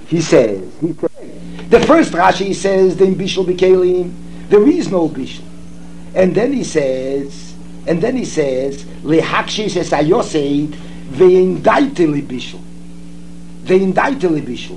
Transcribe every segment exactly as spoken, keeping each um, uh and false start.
he says, he says the first Rashi he says, the bishul b'kelim, there is no bishul. And then he says, and then he says, lehakshis es ayoseid ve'indaite li bishul. Ve'indaite li bishul.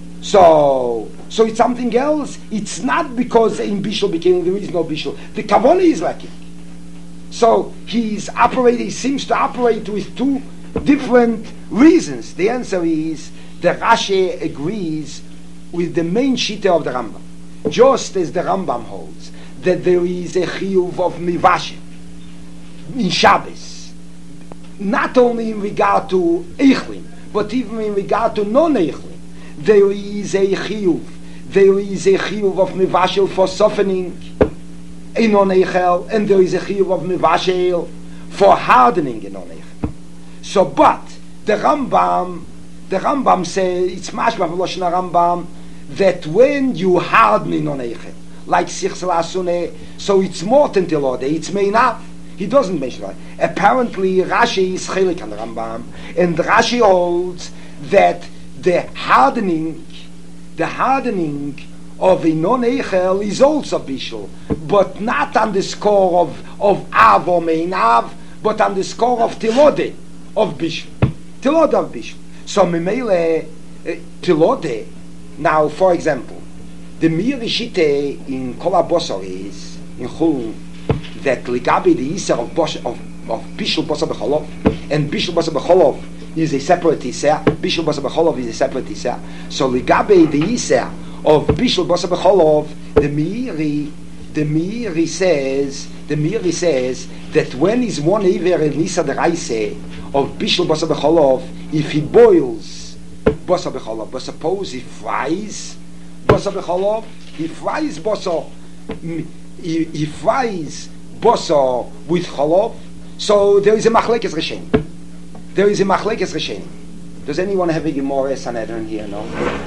So, so it's something else. It's not because in bishul b'kelim there is no bishul. The kavanah is lacking. So he's operating, he seems to operate with two different reasons. The answer is that Rashi agrees with the main shita of the Rambam. Just as the Rambam holds that there is a chiyuv of mivashim in Shabbos, not only in regard to eichlin, but even in regard to non-eichlin, there is a chiyuv. There is a chiyuv of mivashil for softening in non-eichel, and there is a chiyuv of mivashil for hardening in non-eichel. So, but the Rambam, the Rambam says it's mashma v'loshna Rambam that when you harden in non-eichel, like sichsel asune, so it's more than tilode, it's meinav. He doesn't mention that. Apparently, Rashi is chelik on the Rambam, and Rashi holds that the hardening, the hardening of a non-eichel is also bishul, but not on the score of of av or meinav, but on the score of tilode of bishul, tilode of bishul. So memele uh, tilode. Now, for example, the mir shite in kol habosor is in chul that ligabi the iser of bosh of of bishul bosor becholov, and bishul bosor becholov is a separate iser. Bishul bosor becholov is a separate iser. So ligabi the iser of bishul bosor becholov, the Meiri, the Meiri says, the Meiri says that when is one iver in Nisa the Raise of bishul bosor becholov, if he boils bosor becholov, but suppose he fries bosor becholov, he fries bosor, he, he fries bosor with cholov, so there is a machlekes rishenim. There is a machlekes rishenim. Does anyone have a Gemara Sanhedrin here? No.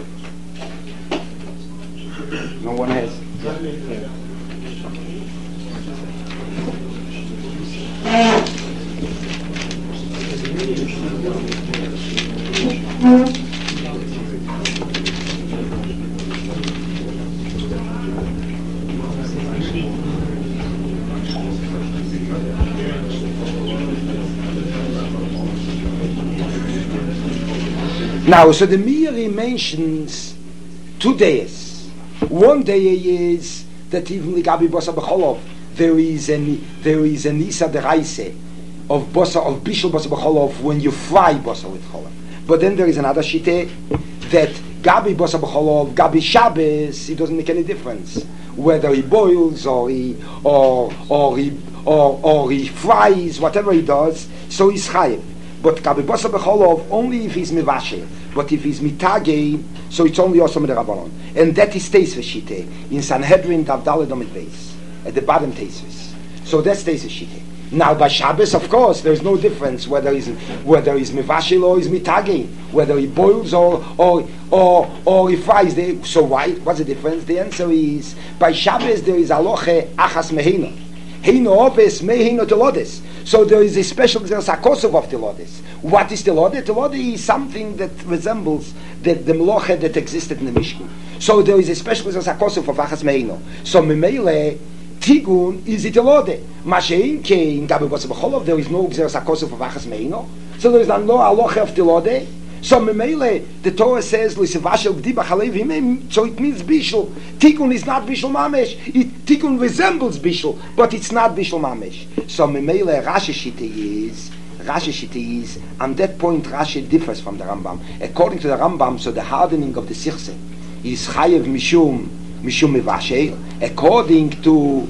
No one has. Now, so the Meiri mentions two days. One day is that even the Gabi Bosa B'cholov, there is a there is a Nisa Deraise of Bosa of Bishul Bosa B'cholov when you fry Bosa with Cholov. But then there is another shite that Gabi Bosa B'cholov, Gabi Shabbos, it doesn't make any difference whether he boils or he or or he or or he fries, whatever he does. So he's chayiv. But Gabi Bosa B'cholov only if he's mivashe. But if he's mitagei, so it's only also Rabbanon. And that is Teis V'Shite in Sanhedrin Davdaled Omid Beis at the bottom Teis. So that's Teis V'Shite. Now by Shabbos, of course, there is no difference whether he's whether he's mivashil or he's mitagei, whether he boils or or or or he fries. The, so why? What's the difference? The answer is by Shabbos there is aloche achas mehina. Heino oves mehino telodes. So there is a special sakosov of telodes. What is telode? Telode is something that resembles the, the meloche that existed in the Mishkan. So there is a special sakosov of achas mehino. So memele tigun is it telode. Mashein ke in gabe bosel b'cholov there is no sakosov of achas mehino. So there is no aloche of telode. So memele the Torah says lisevashel gdiba chalev himem. So it means bishul. Tikkun is not bishul mamesh. It tikkun resembles bishul, but it's not bishul mamesh. So memele Rashi shita is Rashi shita is on that point Rashi differs from the Rambam. According to the Rambam, so the hardening of the sichse is chayev mishum mishum mivashel. According to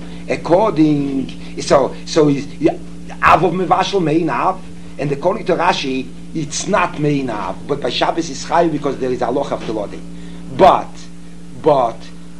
according so so is av of mivashel mein av, and according to Rashi, it's not meinav, but by Shabbos is chayiv because there is aloch of telode. But, but,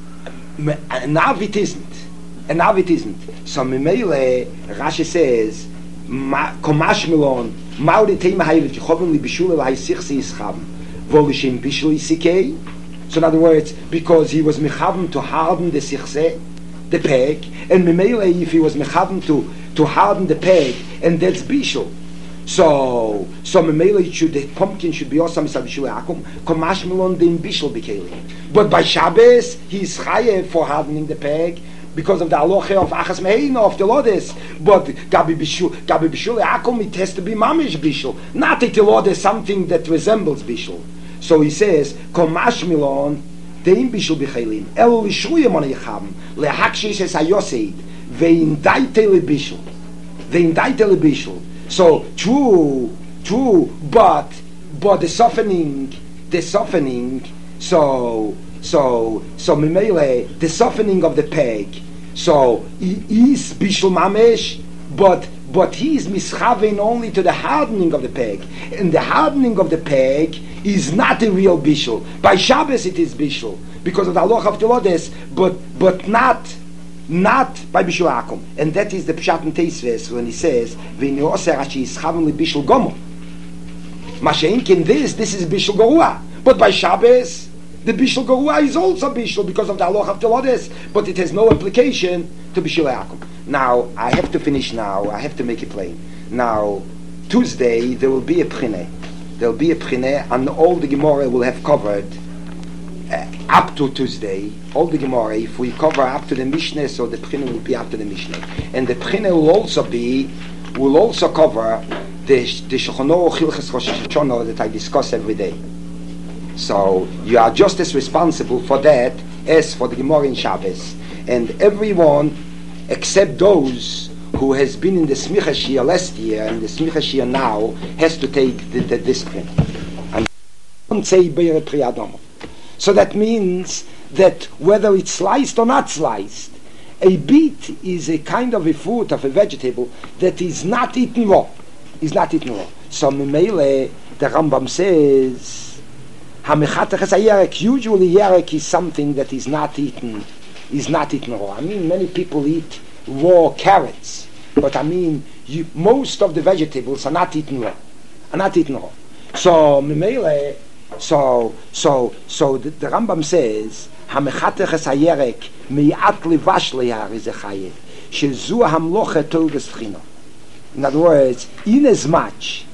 nav it isn't. And nav it isn't. So Memele, Rashi says, Komash Milon, Mauri Tema Hayiv, Jehovim li Bishul el Haysichse Yischavim, Volishim Bishul Yisikei. So in other words, because he was mechavim to harden the sichse, the peg, and Memele, if he was mechavim to, to harden the peg, and that's Bishul. So, so memele should the pumpkin should be also misal bishul akum. Komash milon den bishul bikelim. But by Shabbos he's chayev for hardening the peg because of the halacha of achas meheina of the lodes. But gabi bishul, gabi bishul akum, it has to be mamish bishul, not a lodes something that resembles bishul. So he says komash milon den bishul bikelim. El lishruye mon yicham lehakshis es hayoseid vein daite le bishul vein daite le bishul. So true, true, but but the softening, the softening. So so so memele the softening of the peg. So he is bishul mamesh, but but he is mischaven only to the hardening of the peg, and the hardening of the peg is not a real bishul. By Shabbos it is bishul because of the halacha of Telodes, but but not. Not by Bishul Akum. And that is the Pshat in Teisves when he says, V'in yoser ashi yischaven li Bishul Gomo. Mashein in this, this is Bishul Gorua. But by Shabbos, the Bishul Gorua is also Bishul because of the Halacha of Telodes, but it has no application to Bishul Akum. Now, I have to finish now, I have to make it plain. Now, Tuesday, there will be a Pchine. There will be a Pchine, and all the Gemara will have covered Uh, up to Tuesday, all the Gemara, if we cover up to the Mishnah, so the Pchina will be up to the Mishnah. And the Pchina will also be, will also cover the, the Shulchan Aruch Hilchos Rosh Hashanah that I discuss every day. So you are just as responsible for that as for the Gemara in Shabbos. And everyone, except those who has been in the Smicha Shia last year and the Smicha Shia now, has to take the, the discipline. And don't say Be'er Pri Adamo. So that means that whether it's sliced or not sliced, a beet is a kind of a fruit, of a vegetable, that is not eaten raw. Is not eaten raw. So Mimele, the Rambam says, usually yerek is something that is not eaten, is not eaten raw. I mean, many people eat raw carrots, but I mean, you, most of the vegetables are not eaten raw. Are not eaten raw. So Mimele, So, so, so the, the Rambam says, "Hamechateches hayerek miat livash lehar is a chayev, shezu hamloche toges tchina." In other words, in as much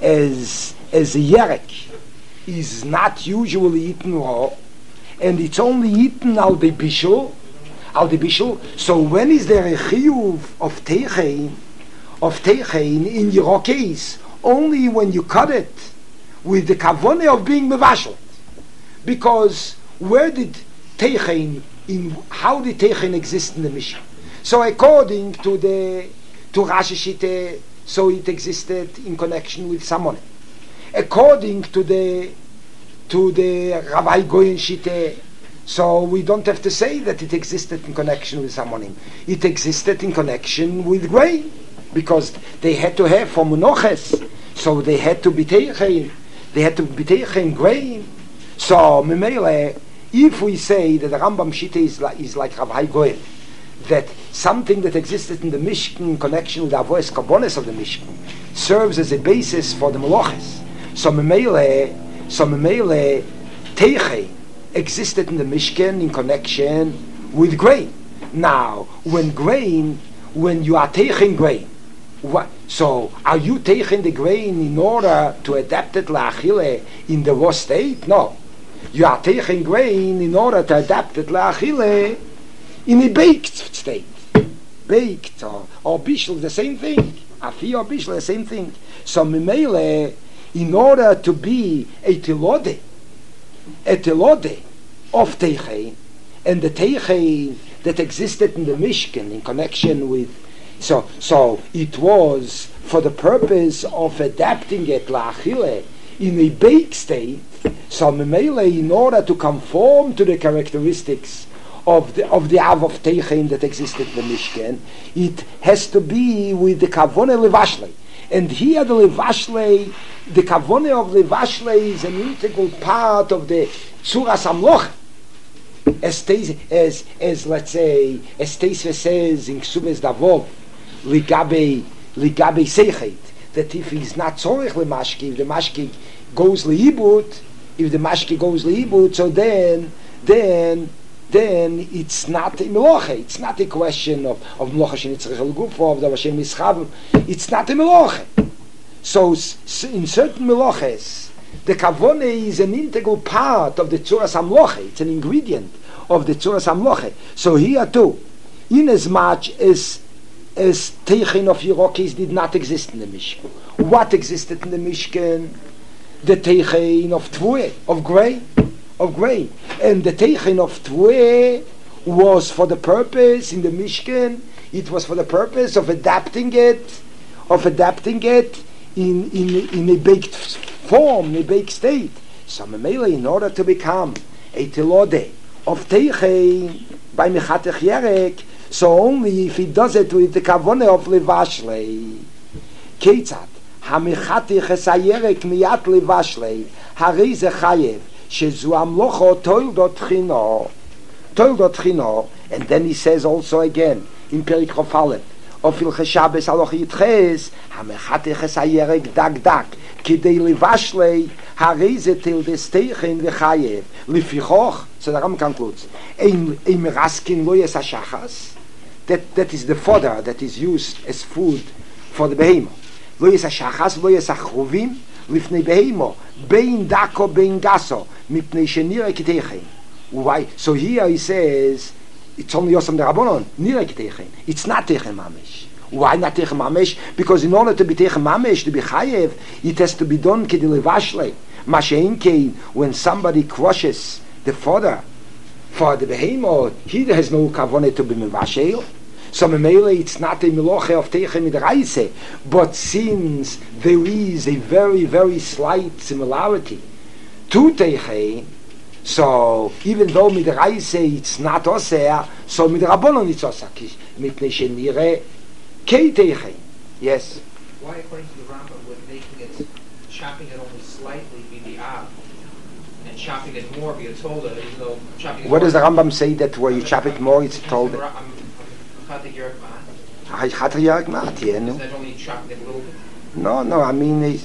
as as a yerek is not usually eaten raw, and it's only eaten al de bishul, al de bishul. So when is there a chiyuv of teichein, of teichein in your case? Only when you cut it with the kavone of being mevashel, because where did teichein in how did teichein exist in the Mishnah? So according to the to Rashi Shite, so it existed in connection with Samonim. According to the to the Rabbi Goyen Shite, so we don't have to say that it existed in connection with Samonim. It existed in connection with grain, because they had to have for Munoches, so they had to be teichein. They had to be taken grain. So, Memele, if we say that the Rambam Shita is like, is like Rav Hai Goel, that something that existed in the Mishkan in connection with the Avodas Karbonos of the Mishkan serves as a basis for the Meloches. So, Memele, so Memele, Teiche existed in the Mishkan in connection with grain. Now, when grain, when you are taking grain, what? So, are you taking the grain in order to adapt it la'achile in the raw state? No. You are taking grain in order to adapt it la'achile in a baked state. Baked or, or bishul, the same thing. Afi or bishul, the same thing. So, mimele, in order to be a telode, a telode of teichein, and the teichein that existed in the Mishkan in connection with So, so it was for the purpose of adapting it la'achile in a baked state. So, memele, in order to conform to the characteristics of the of the av of teichein that existed in the Mishkan, it has to be with the kavone levashle. And here, the levashle, the kavone of levashle is an integral part of the tzuras hamloch. As as as let's say, as Teisve says in Ksubes Davov. Ligabe ligabe sechet, that if he's not tzorich lemashki, if the mashki goes liibut, if the mashki goes liibut, so then then then it's not a meloche. It's not a question of of meloche shenitzrich el gufo of the Hashem mischav. It's not a meloche. So s- in certain meloches, the kavone is an integral part of the tzuras hamloche. It's an ingredient of the tzuras hamloche. So here too, in as much as as teichin of Yerokis did not exist in the Mishkan. What existed in the Mishkan? The teichin of Tvue, of grain, of grain. And the teichin of Tvue was for the purpose in the Mishkan, it was for the purpose of adapting it, of adapting it in, in, in a baked form, in a baked state. So Memele, in order to become a telode of teichin by Mechatech Yerek, so only if he does it with the kavone of levashlei. Ketzat hamichatich esayerek miyat levashlei harei ze chayev shezu amlocho toildot chino toildot chino. And then he says also again in Perik Chof Aleph of Hilchei Shabbos aloch yitches hamichatich esayerek dag dag kidei levashlei harei ze til desteichen vechayev lefichoch. So the Ram concludes ein ein raskin lo yes hashachas. That, that is the fodder that is used as food for the behemoth. Lo yes hashachas, lo yes hachruvim, lifnei behemoth, bein dako, bein gaso, mipnei shenira kitechen. Why? So here he says, it's only Yosam Derabonon, nira kitechen. It's not techen mamesh. Why not techen mamesh? Because in order to be techen mamesh, to be chayev, it has to be done kedilevashle. Masheinkein, when somebody crushes the fodder for the behemoth, he has no kavanah to be mevashel. So memele, it's not a meloche of teichem midraise, but since there is a very, very slight similarity to teichem, so even though midraise it's not oseh, so midrabonon it's oseh, mipnei shenire kei teichem. Yes. Why, according to the Rambam, would making it, chopping it only slightly be the av, and chopping it more be a tolda, even though chopping it What more does the Rambam say that where you chop it more, it's told? I'm, I'm, I'm, I'm Yerek Ma'at. I had to Yerek Ma'at, yeah, no. Is that only chopping it a little bit? No, no, I mean, it's,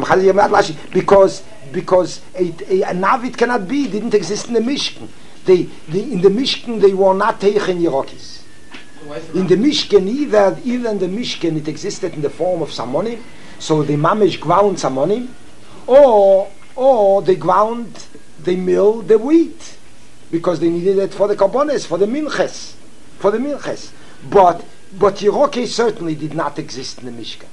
because because a, a, a Navit cannot be, didn't exist in the Mishkan. They, they, in the Mishkan, they were not Teichen Yerokis. So in the Mishkan, either, either in the Mishkan, it existed in the form of Samonim, so they mamish ground Samonim, or, or they ground, they mill the wheat, because they needed it for the Karbones, for the Minches, for the Minches. But, but Yerokis certainly did not exist in the Mishkan.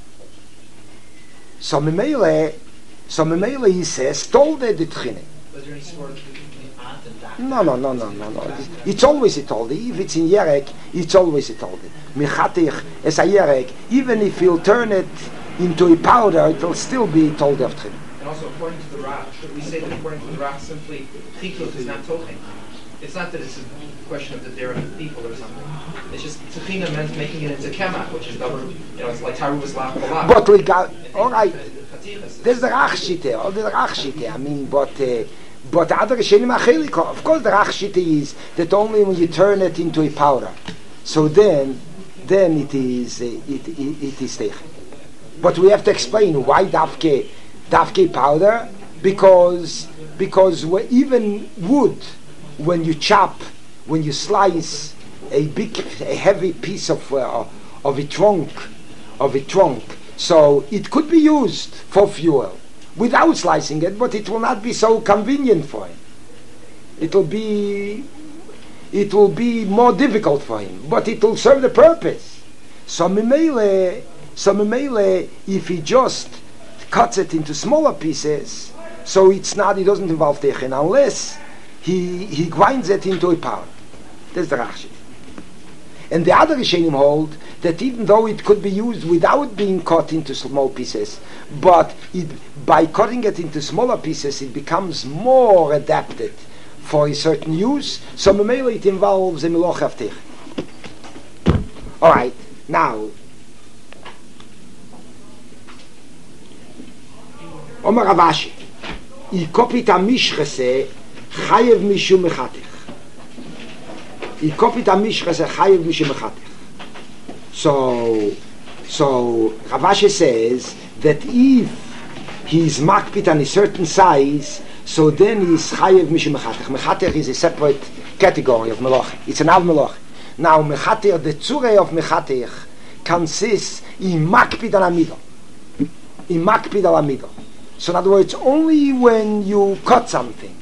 So Memele, so Memele he says, told the Tchine. Was there any sort of aunt and doctor? No, no, no, no, no, no. It's always a tolde. If it's in Yerek, it's always a tolde. Mechatich es a Yerek, even if you'll turn it into a powder, it will still be tolde of Tchine. And also, according to the Rach, should we say that according to the Rach, simply chitut is not tochen? It's not that it's a question of that they're the people or something. It's just tchina meant making it into kemach, which is double, you know, it's like taruvas lach balach. But we got, all right, there's the Rachshite, all the Rachshite, I mean, but, uh, but the other Rishonim Acheliko, of course the Rachshite is that only when you turn it into a powder, so then, then it is, uh, it, it, it is Teichen. But we have to explain why Davke, Davke powder, because, because even wood, when you chop, when you slice a big, a heavy piece of uh, of a trunk, of a trunk, so it could be used for fuel without slicing it, but it will not be so convenient for him. It will be, it will be more difficult for him, but it will serve the purpose. So Memele, so Memele, if he just cuts it into smaller pieces, so it's not, it doesn't involve techen unless he he grinds it into a powder. That's the Rashi. And the other Rishonim hold that even though it could be used without being cut into small pieces, but it, by cutting it into smaller pieces, it becomes more adapted for a certain use. So Memele it involves a Meloch of Tech. All right, now. Omar Ravashi, I kopit amishchese chayev mishum mechatech. I kopit amishchese chayev mishum mechatech. So, so Ravashi says that if he is makpit on a certain size, so then he is chayev mishum mechatech. Mechatech is a separate category of melach. It's an av melach. Now mechatech, the tzure of mechatech consists in makpit on amidah. in makpid al amidah. So in other words, only when you cut something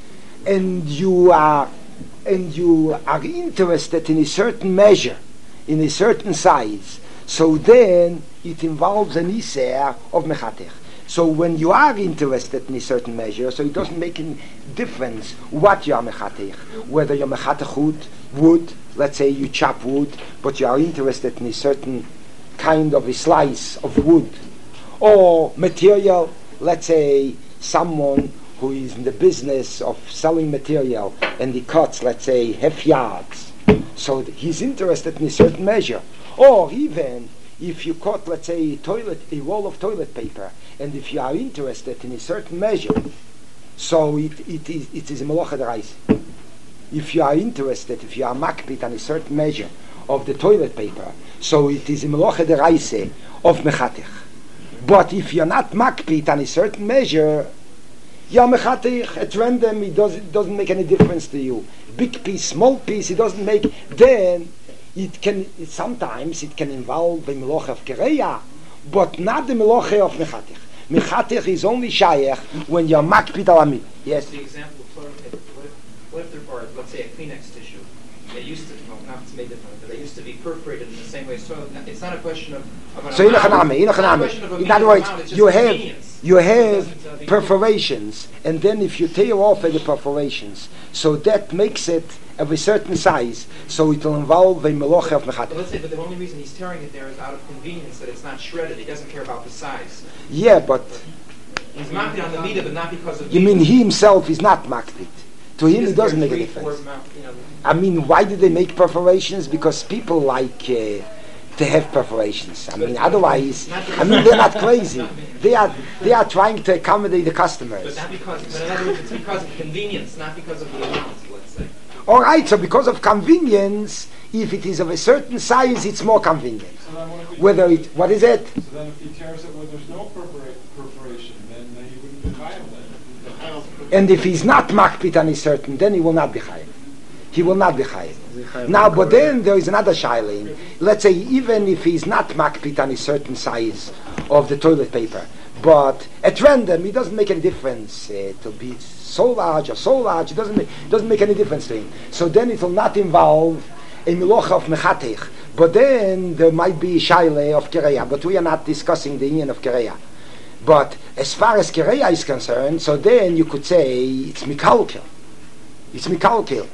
and you are and you are interested in a certain measure, in a certain size, so then it involves an iser of mechatech. So when you are interested in a certain measure, so it doesn't make any difference what you are mechatech, whether you're mechatech wood, wood, let's say you chop wood, but you are interested in a certain kind of a slice of wood, or material, let's say someone who is in the business of selling material and he cuts, let's say, half yards, so he's interested in a certain measure. Or even if you cut, let's say, a toilet, a roll of toilet paper, and if you are interested in a certain measure, so it, it is it is a melacha d'oraisa. If you are interested, if you are makpid on a certain measure of the toilet paper, so it is a melacha d'oraisa of mechatech. But if you're not makpid on a certain measure, you're mechatech at random. It doesn't it doesn't make any difference to you. Big piece, small piece, it doesn't make. Then it can it, sometimes it can involve the melacha of kereya, but not the melacha of mechatech. Mechatech is only shayach when you're makpid al amidah. Yes. The example of toilet paper. What if, what if there are, let's say, a Kleenex tissue? They used to, well, not to make different, but they used to be perforated in the same way as toilet. It's not a question of, of an So amount. in other words, you have you have perforations, and then if you tear off the perforations, so that makes it of a certain size, so it will involve a melocha of mechatech. But let's say, but the only reason he's tearing it there is out of convenience, that it's not shredded. He doesn't care about the size. Yeah, but he's makpid on the midah, but not because of. You mean he himself is not makpid? To him, it doesn't make a three, difference. Four, you know, I mean, why did they make perforations? Because people like uh, to have perforations. I mean, otherwise, I mean, they're not crazy. They are they are trying to accommodate the customers. But not because, but in other words, it's because of convenience, not because of the amount, let's say. All right, so because of convenience, if it is of a certain size, it's more convenient. So then what if he Whether it, what is it? So then if he tears it where there's no perfora- perforation, then uh, he wouldn't be chayav then. And if he's not makpid on a certain, then he will not be chayav. He will not be chayav. Now, but then there is another shaylim. Let's say even if he's not makpid on a certain size of the toilet paper, but at random, it doesn't make any difference uh, to be so large or so large. It doesn't make, doesn't make any difference to him. So then it will not involve a milocha of mechatech. But then there might be shayle of kereya. But we are not discussing the union of kereya. But as far as kereya is concerned, so then you could say it's mikalkel. It's mikalkel.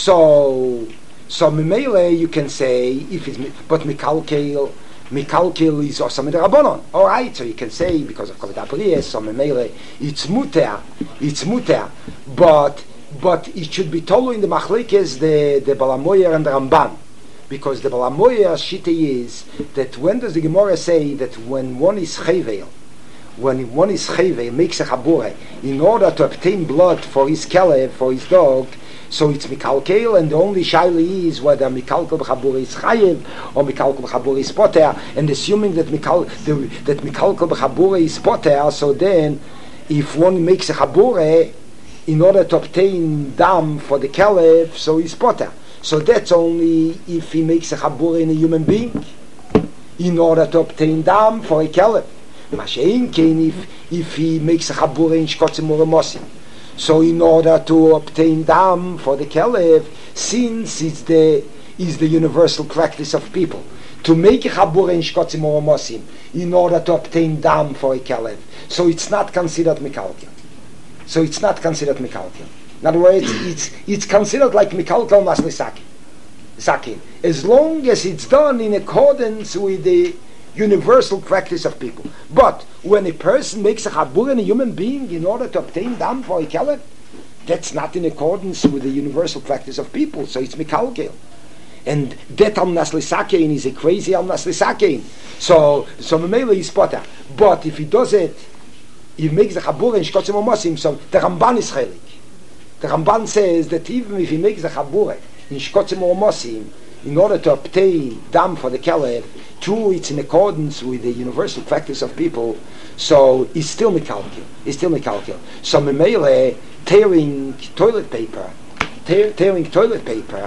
So, so mimele you can say if it's but mikalkel, mikalkel is osam rabbanon. All right, so you can say because of kavod abriyes, so mimele it's muter, it's muter. But but it should be told in the machlekes the the Balamoyer and the Ramban, because the Balamoyer shita is that when does the Gemara say that when one is chevel, when one is chevel makes a chabure in order to obtain blood for his kelev, for his dog. So it's mikalkel, and the only shaila is whether mikalkel b'chabura is chayev or mikalkel b'chabura is poter. And assuming that mikal the, that mikalkel b'chabura is poter, so then if one makes a chabura in order to obtain dam for the kelev, so he's poter. So that's only if he makes a chabura in a human being in order to obtain dam for a kelev. Mashein kein if if he makes a chabura in shkotzim or mosim. So in order to obtain dam for the kelev, since it's the is the universal practice of people to make a chabur in shkotzim or mosim in order to obtain dam for a kelev, so it's not considered mikalkel. So it's not considered mikalkel. In other words, it's it's considered like mikalkel masli sakin, as long as it's done in accordance with the universal practice of people. But when a person makes a chabur in a human being in order to obtain dam for a kelev, that's not in accordance with the universal practice of people, so it's mikalkel. And that al nasli is a crazy al nasli. So, so memela is potter. But if he does it, he makes the chabur in shkotzim omosim, so the Ramban is chelik. The Ramban says that even if he makes the chabur in shkotzim omosim in order to obtain dam for the kelev, true, it's in accordance with the universal practice of people, so it's still mikalkel. It's still mikalkel. So memele tearing toilet paper, tear, tearing toilet paper.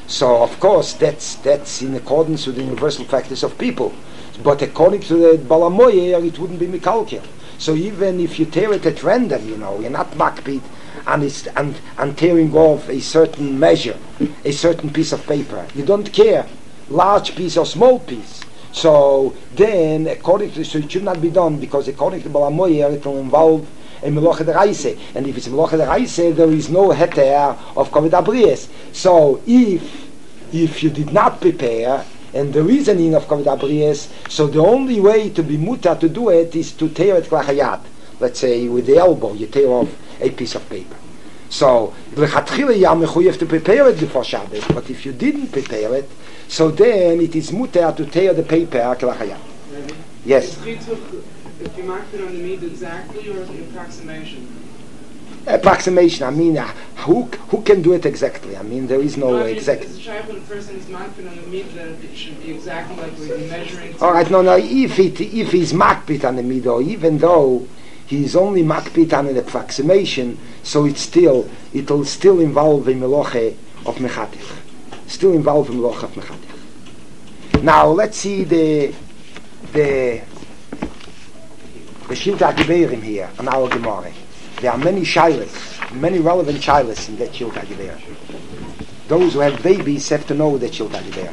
So of course that's that's in accordance with the universal practice of people. But according to the Balamoyer, it wouldn't be mikalkel. So even if you tear it at random, you know, you're not makpid, and it's and, and tearing off a certain measure, a certain piece of paper. You don't care, large piece or small piece. So then, according to so it should not be done, because according to Balamoyer, it will involve a melocha deraisa, and if it's a melocha deraisa, there is no heter of kavod abrius. So if if you did not prepare, and the reasoning of kavod abrius, so the only way to be mutar to do it is to tear it klachayat. Let's say with the elbow, you tear off a piece of paper. So lechatchila you have to prepare it before Shabbos, but if you didn't prepare it, so then it is mutar to tear the paper klachayat. Yes. If you mark it on the meat exactly or the approximation? Approximation. I mean, uh, who who can do it exactly? I mean, there is no, no I mean, exact. It's a shaykh when a person is marked on the meat that it should be exactly like we're measuring. All right, no, no. If it if he's makpit on the mido, even though he's only makpit on an approximation, so it's still it'll still involve a meloche of mechatich. Still involve a meloche of mechatich. Now let's see the the. The Shilta Geberim here on our Gemara. There are many shilas, many relevant shilas in that Shilta Geberim. Those who have babies have to know that Shilta Geberim.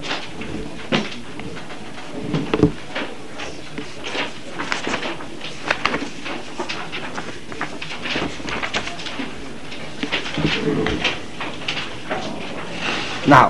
Now,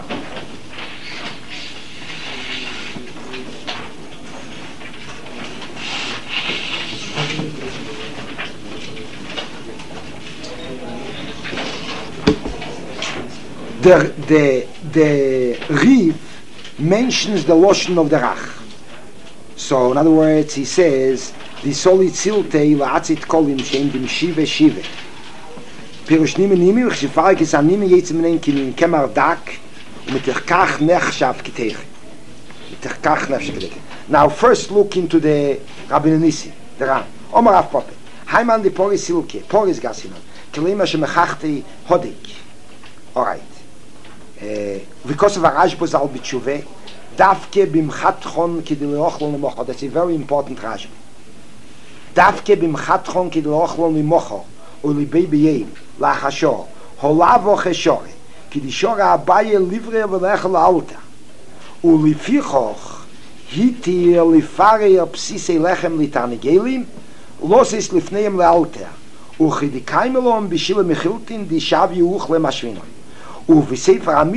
The, the, the Riv mentions the lotion of the Rach. So, in other words, he says, the solid siltei la'atzit kolim sheim dim shive shive. Pirush nimi nimi, v'chifar kis animi yetzim nein kimin kemar dak, u'metirkach nechshav kitech. Metirkach nechshav kitech. Now, first look into the Rabbi Nissi, the Ram. Omar Rav Papa. Haiman di poris silke, poris gasinon. Kelima shemechachti hodik. All right. Because of a Rashba Zal B'tshuve, Davke b'mchatchon kidil ochlon l'mocho. That's a very important Rashba. Davke b'mchatchon kidil ochlon l'mocho, u'libei b'yeim, la'chashor, holavo cheshore, kidishora abaye livre v'lechel alta, u'lifichoch, hitir lifarer psisei lechem litanigelim, losis lifneim lealter, u'chidikaimelom b'shile mechiltin di shavi uch lemashvinon. So both the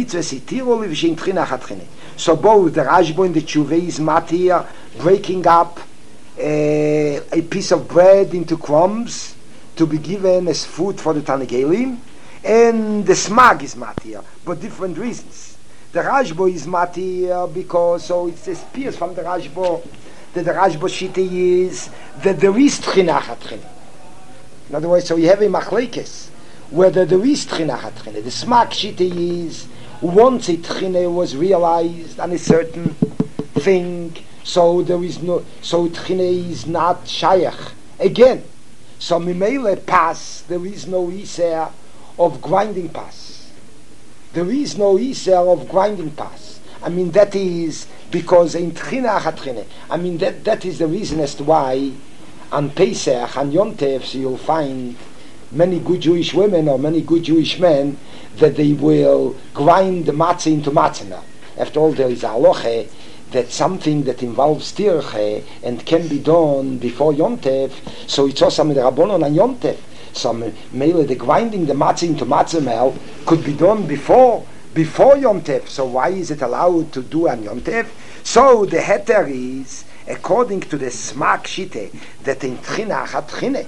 Rashba and the Tshuva is matir, breaking up uh, a piece of bread into crumbs to be given as food for the Tanagelim, and the Smag is matir, but different reasons. The Rashba is matir because, so it appears from the Rashba that the Rashba Shita is that there is Tchina Chatchine. In other words, so you have a Machlekes, whether there is Tchina Chatchine. The Smak Shita is once a Tchine was realized on a certain thing, so there is no, so Tchine is not Shayach again. So Mimele Pas, there is no Iser of grinding Pas. There is no Iser of grinding Pas. I mean, that is because in Tchina Chatchine, I mean, that, that is the reason as to why on Pesach, on Yom Tov, so you'll find many good Jewish women or many good Jewish men that they will grind the matzah into matzah now. After all, there is a halacha that something that involves tirche and can be done before Yom Tov, so it's also with the Rabbanon on Yom Tov. So mainly the grinding the matzah into matzah meal could be done before before Yom Tov. So why is it allowed to do on Yom Tov? So the heter is according to the Smak Shite that in Tchina Chatchine.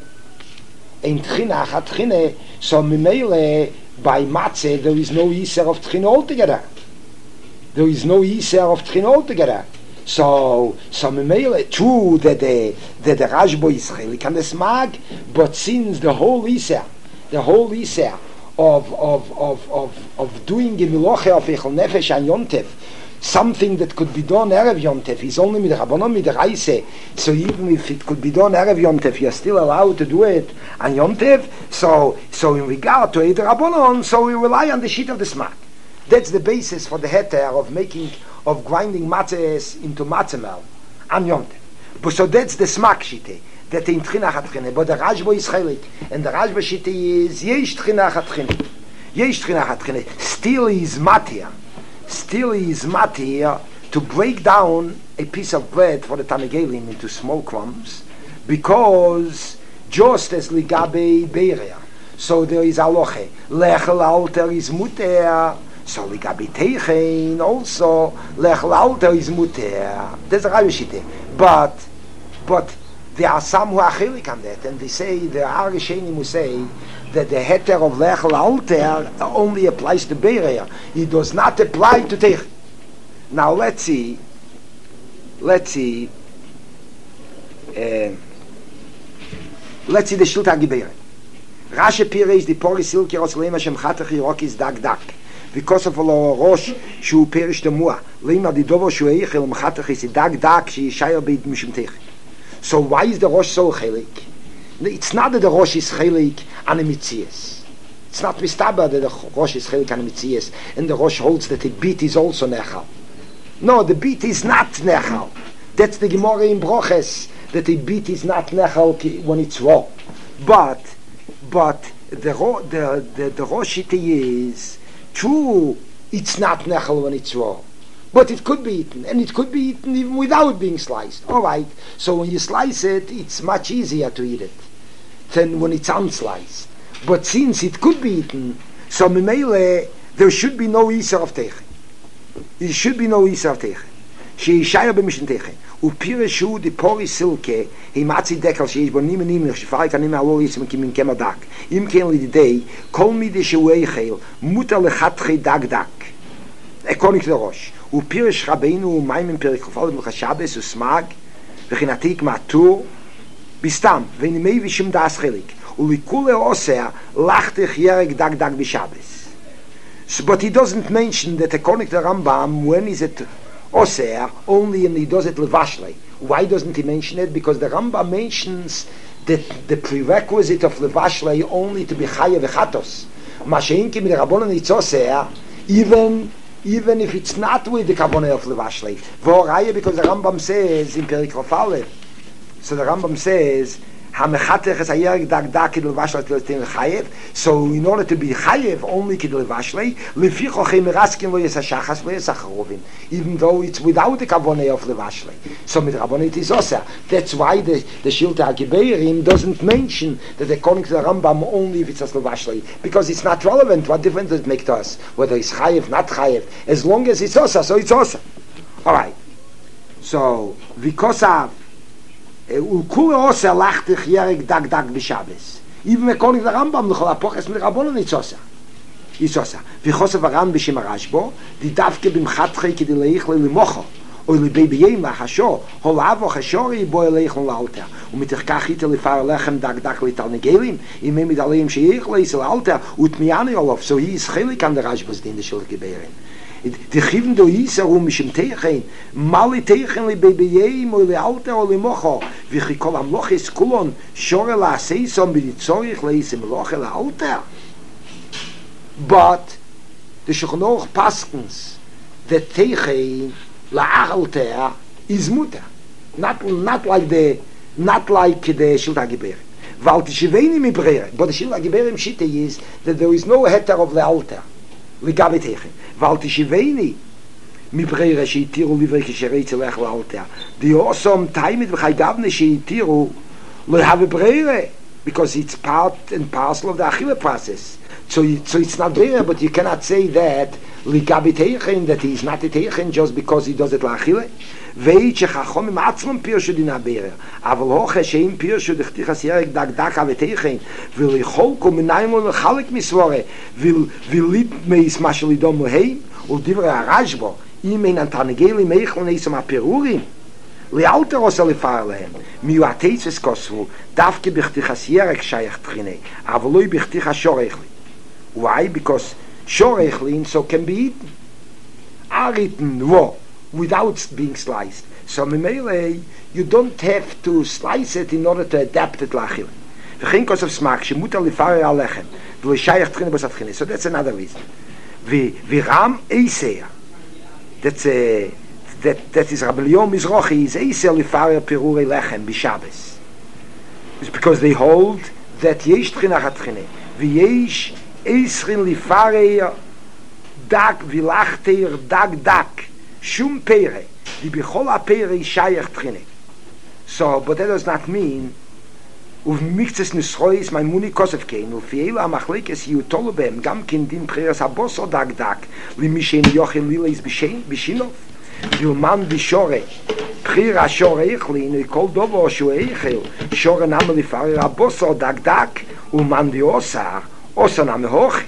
In Tchina Chatchine, so Mimele by Matzeh there is no Yisr of Tchina altogether. There is no Yisr of Tchina altogether. So, so Mimele, true that the, that the Rashba is Chelik and the Smag, but since the whole Yisr, the whole Yisr of, of, of, of, of doing a Miloche of Echel Nefesh and Yom Tov, something that could be done Erev Yom Tov is only with the Rabbanon, with the Reise. So even if it could be done Erev Yom Tov, you're still allowed to do it on Yom Tov. So, so in regard to the Rabbanon, so we rely on the sheet of the Smak. That's the basis for the heter of making, of grinding matzahs into matzah meal on Yom Tov. But so that's the smak shite, that in Tchina Chatchine. But the Rashba is chelik, and the Rashba shite is yesh Tchina Chatchine. Yesh Tchina Chatchine. Still is matir. Still is matir to break down a piece of bread for the Tanagelim into small crumbs, because just as ligabe beria, so there is aloche. Lechel alter is muter. So ligabe teichen also lechel alter is muter. That's a Rashba. But but there are some who are chilik on that, and they say, there are Rishonim who say that the heter of lechel alter only applies to beria. It does not apply to teich. Now let's see. Let's see. Uh, let's see the Shilt HaGiberet. Rashi Pire is the pori silki roslema shem chatach yirok is dak dak. Because of the rosh shu perish the mua. Lema di dovo shu eichel mchatach is dak dak she yishayar beid mishim teich. So why is the rosh so chelik? It's not that the rosh is chelik on a mitzias. It's not mistaba that the rosh is chelik on a mitzias, and the rosh holds that the beat is also nechal. No, the beat is not nechal. That's the Gemara in Broches, that the beat is not nechal when it's raw. But, but the the the, the rosh is true. It's not nechal when it's raw. But it could be eaten, and it could be eaten even without being sliced. All right. So when you slice it, it's much easier to eat it than when it's unsliced. But since it could be eaten, so memele there should be no isar of teichin. There should be no isar of teichin. She yishayar b'mishin teichin. Upireshu the pori silke he matzi dekel sheish bo nime nime shifai kan nime alol yisem kimin kemadak. Im ken li dei kol mi de shwei chel muta lechatche dag dak. According to the Rosh. Upiresh Rabbeinu umayim perikofal b'chashabes usmag v'chinatik matur bistam v'nimei v'shim das chelik ulikule osea lachtich yerek dag dag b'shabes. So, but he doesn't mention that according to the Rambam, when is it osea only, and he does it levashlei. Why doesn't he mention it? Because the Rambam mentions that the prerequisite of levashlei only to be chayav v'chatos. Masheinki mit Rabbanan it's osea even even if it's not with the Kavanah of Levashlei. V'oraya, because the Rambam says in Perik Rafale, so the Rambam says, HaMechatech es hayerek dag dag kid Levashlei t'letin chayev. So in order to be chayev only kid Levashlei, lefichoch emiraskin lo yesashachas lo yesacharuvin, even though it's without the Kavanah of Levashlei. So mit Rabbanan it is also. That's why the the Shilta HaGibeirim doesn't mention that according to the Rambam only if it's as Levashlei, because it's not relevant. What difference does it make to us whether it's chayev, not chayev? As long as it's also, so it's also. All right. So because of Ulkule Osa lachtich yerek dag dag b'Shabbos. Even according to the Rambam, l'chol apoches mit Rabbanan it's Osa. It's Osa. V'chosav aran b'shem Rashbo, di davke b'mchatchei kedi leichle l'mocho, or l'beibeyem la'chasho, holavo chashori boi leichle l'alter. U'mitich kach ite l'far lechem dag dag l'talnegelim, imem mit aleim sheichle is l'alter, utmiani olof. So he is chelik on the Rashbos din the Shul Gebeirin. Die Chiven do Yisarum mishim teichen, mali teichen li bebeyem o li alter o li mocho, vichi kol amlochis kulon, shore la seisom b'ditzorich leisim loche la alter. But the Shulchan Aruch paskens that teichen la alter is muter, not not like the not like the Shilta HaGibeirim. Val tishiveni mi brere, but the Shilta HaGibeirim shite is that there is no heter of the alter. Ligabe teichen. Val tishiveni mi brere sheitiru livrei kisherei tzilech l'alter. The awesome time it v'chaydavne sheitiru lo have a brere, because it's part and parcel of the achille process. So, so it's not brere, but you cannot say that ligabe teichen, that he is not a teichen just because he does it l'achille. Veit shechachomim atzmon pirshu din haberer, aval hoche sheim pirshu dichtichas yerek dag dag ave teichen, vil yicholko minayim lo lechalek misvore, vil lit meis mashal idom loheim, ul divrei harashbo, imein antanegeli meichel neisam apirurim, lealter osa lefar lehem, miu ateitzes kosvu, davke bichtichas yerek shayach tchinei, aval loi bichtichas shorechli. Why? Because shorechlin so can be eaten. Are eaten raw, without being sliced. So memele, you don't have to slice it in order to adapt it lachil. V'chein kos of smak, shemuta lifare alechem, v'leishayach tchine b'sat tchine. So that's another reason. vi viram eiser. That's a that that is Rabbi Yom Mizrahi is eiser lifarer perure lechem b'Shabbos. It's because they hold that yesh tchina hatchine v'yesh eisrin lifarer dag vilachter dag dag shum pere di bechol apere shayach tchine. So, but that does not mean uf mikts nisrois mein muni kosef kein uf yela machlekes yu tolbem gam kin din preis abos dag dag li mishen yochel lila is bishen bishinov du man bi shore prira shore ikhlin kol dovo shoe ikhel shore nam li far abos dag dag u man di osa osa nam hoch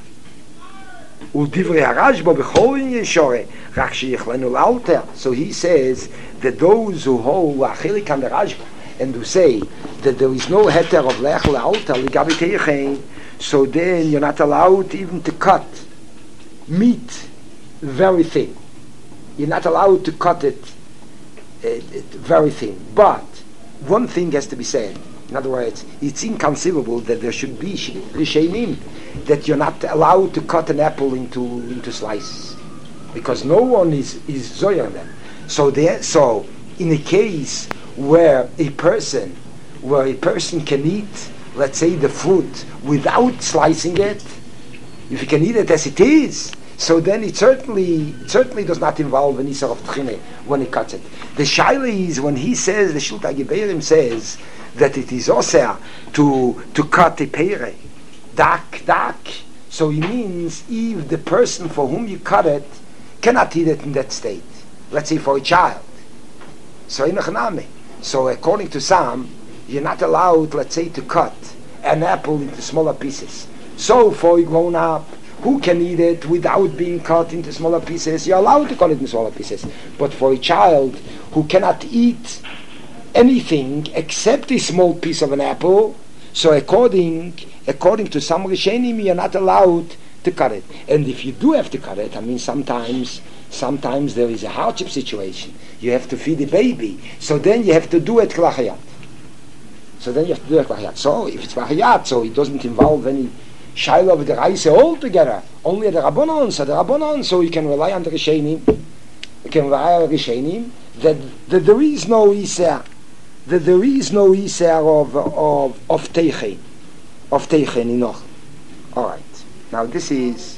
u divre arajbo bechol in shore rach shi ikhlenu alter. So he says that those who hold achilik and the rajbo and to say that there is no heter of lech le'alta ligabi teichein, so then you're not allowed even to cut meat very thin. You're not allowed to cut it, uh, it very thin. But one thing has to be said. In other words, it's inconceivable that there should be rishenim, that you're not allowed to cut an apple into into slices, because no one is is zoyer them. So there, so in a case where a person where a person can eat, let's say, the fruit without slicing it, if he can eat it as it is, so then it certainly it certainly does not involve an isar of tchine when he cuts it. The shaila is when he says, the Shulta Geberim says that it is oseh to to cut a peire dak dak, so he means if the person for whom you cut it cannot eat it in that state, let's say for a child, so inachname. So according to some, you're not allowed, let's say, to cut an apple into smaller pieces. So for a grown up who can eat it without being cut into smaller pieces, you're allowed to cut it into smaller pieces. But for a child who cannot eat anything except a small piece of an apple, so according according to some Rishonim, you're not allowed to cut it. And if you do have to cut it, I mean sometimes sometimes there is a hardship situation. You have to feed the baby, so then you have to do it klachayat. So then you have to do it klachayat. So if it's klachayat, so it doesn't involve any shaila of the reise altogether, only the rabbanon, so the rabbanon, so you can rely on the rishenim, you can rely on the rishenim, that, that there is no isar, that there is no isar of of of teichen, of teichen inoch. All right. Now this is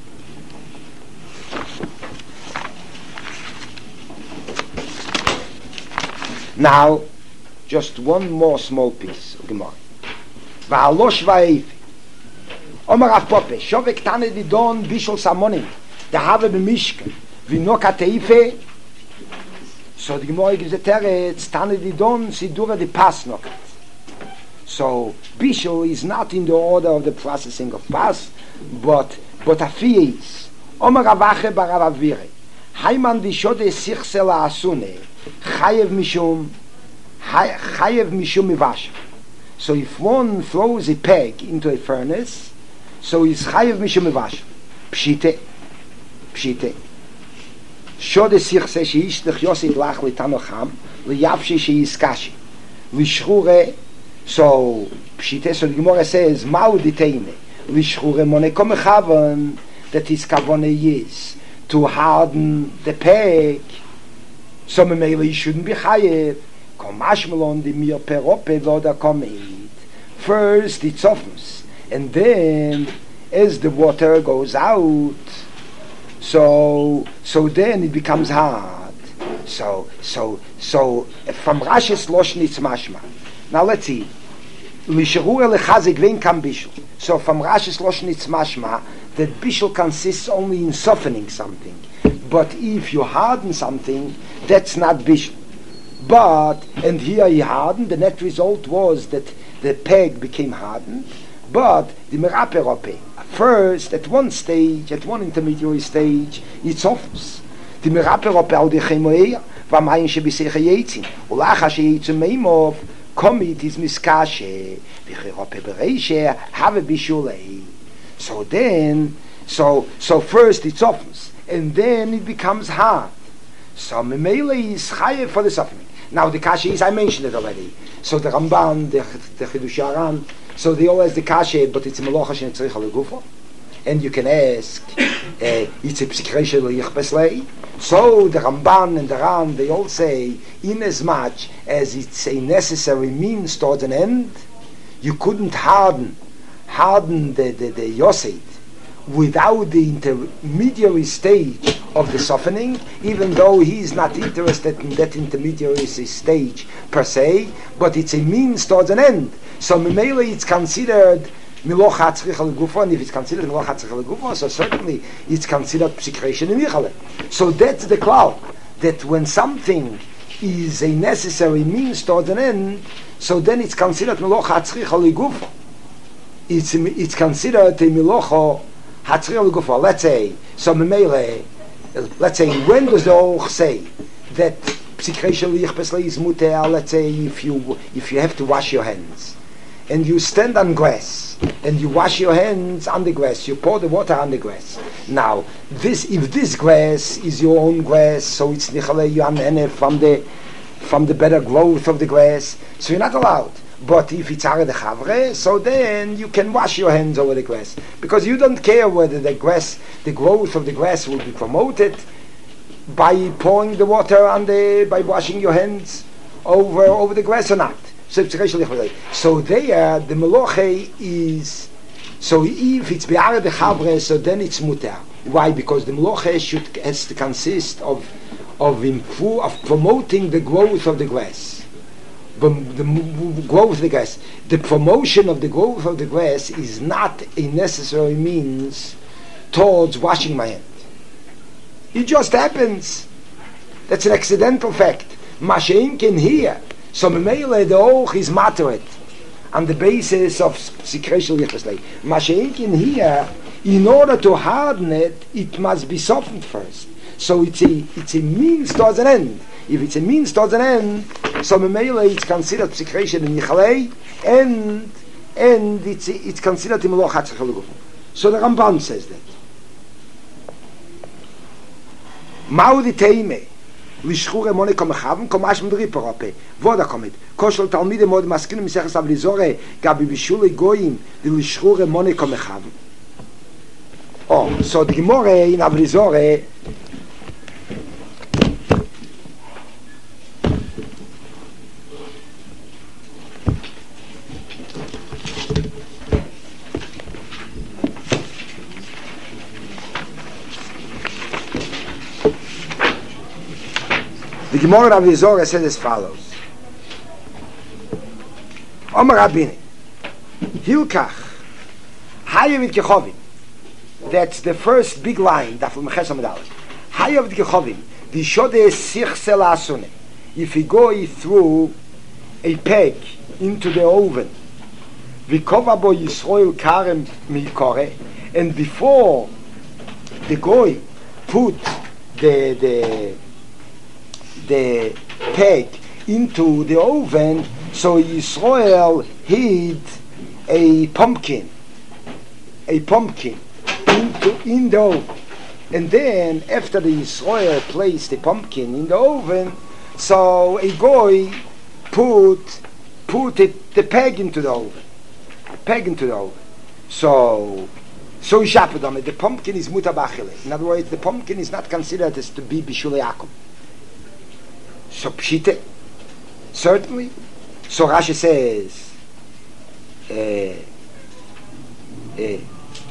now just one more small piece of Gemara. Va'alosh va'eif. Omar Rav Pope, shovek tane di don bishol samonim, da have b'mishke, v'no kateife. So the Gemara gives a teretz, tane di don sidura di pas nokat. So bishol is not in the order of the processing of pas, but but afies. Omar Ravache barav avire. Hayman v'shode sichse la'asune. Chayev mishum, chayev mishum mivash. So if one throws a peg into a furnace, so he's chayev mishum mivash. Pshite, pshite. Shode sichse sheish lechyosid lach litanocham liyavshi sheiskashi lishchure. So pshite. So the Gemara says ma'u diteine lishchure monekom mechavan, that his kavone is to harden the peg. So maybe shouldn't be chayev. Komashmelon di mir perope voda komit. First it softens, and then as the water goes out, so so then it becomes hard. So so so from Rashi's Loshn it's mashma. Now let's see. Lisharu lechazik vein kam bishul. So from Rashi's Loshn it's mashma that bishul consists only in softening something. But if you harden something, that's not bishul. But, and here he hardened, the net result was that the peg became hardened, but the meraperope, first, at one stage, at one intermediary stage, it softens. The meraperope al de chemoer, v'mayim shebiseche yetzin, ulacha sheyetzin meimov, komit is miskashe, v'cherope bereishe, have bishulei. So then, so, so first it softens, and then it becomes hard. So memele is chayev for the softening. Now the kasha is, I mentioned it already. So the Ramban, the, the Chidush Aran, so they all has the kasha, but it's a melocha shenetzricha legufo. and you can ask, uh, it's a psikresha lichbeslei. So the Ramban and the Ran, they all say, in as much as it's a necessary means towards an end, you couldn't harden, harden the, the, the Yoseit without the intermediary stage of the softening, even though he is not interested in that intermediary stage per se, but it's a means towards an end. So Memele, it's considered Miloch Hatzrich al Gufo, and if it's considered Miloch Hatzrich al Gufo, so certainly it's considered Psikreshen in Michale. So that's the cloud, that when something is a necessary means towards an end, so then it's considered Miloch Hatzrich al Gufo. It's, it's considered a Miloch Hatzrich al Gufo. Let's say, so Memele, let's say, when does the Och say that Psikreshen Lichbesle is Muter? Let's say if you, if you have to wash your hands, and you stand on grass, and you wash your hands on the grass, you pour the water on the grass. Now, this, if this grass is your own grass, so it's nichale yuanene from the from the better growth of the grass, so you're not allowed. But if it's are the chavre, so then you can wash your hands over the grass, because you don't care whether the grass, the growth of the grass will be promoted by pouring the water on the, by washing your hands over over the grass or not. So so there the meloche is, so if it's be'ara de chavre, so then it's muter. Why? Because the meloche should has to consist of of improve, of promoting the growth of the grass. The, the growth of the grass. The promotion of the growth of the grass is not a necessary means towards washing my hand. It just happens. That's an accidental fact. Mashein can hear. So Memele, the Och is materet on the basis of Sikresha Lichbeslei. Mashenkin here, in order to harden it, it must be softened first. So it's a it's a means towards an end. If it's a means towards an end, so Memele, it's considered Sikresha in Yichalei, and and it's it's considered in Meloch Hatzrich al Gufo. So the Ramban says that. Maudi Teime. Lishchure mone kom khaven kom as mit riperope wo da kommt koshel talmide mod maskin mi sechs ab lizore gabi bishule goyim di lishchure mone kom khaven. Oh, so di more in abrizore the Gemara of Yizorah said as follows. Omar Rabini, Hilkach, Hayav Kechovim. That's the first big line. Daful Meches Amidal. Hayav Kechovim. The Shode Sichse Lasune. If you go through a peg into the oven, Vikova Bo Yisroel Karem Mikore, and before the goy put the the the peg into the oven, so Yisrael hid a pumpkin, a pumpkin into in the oven, and then after the Yisrael placed the pumpkin in the oven, so a goy put put it, the peg into the oven, peg into the oven. So so Shapadam, the pumpkin is mutabachile. In other words, the pumpkin is not considered as to be bishulei akum. So pshite, certainly. So Rashi says, eh, eh,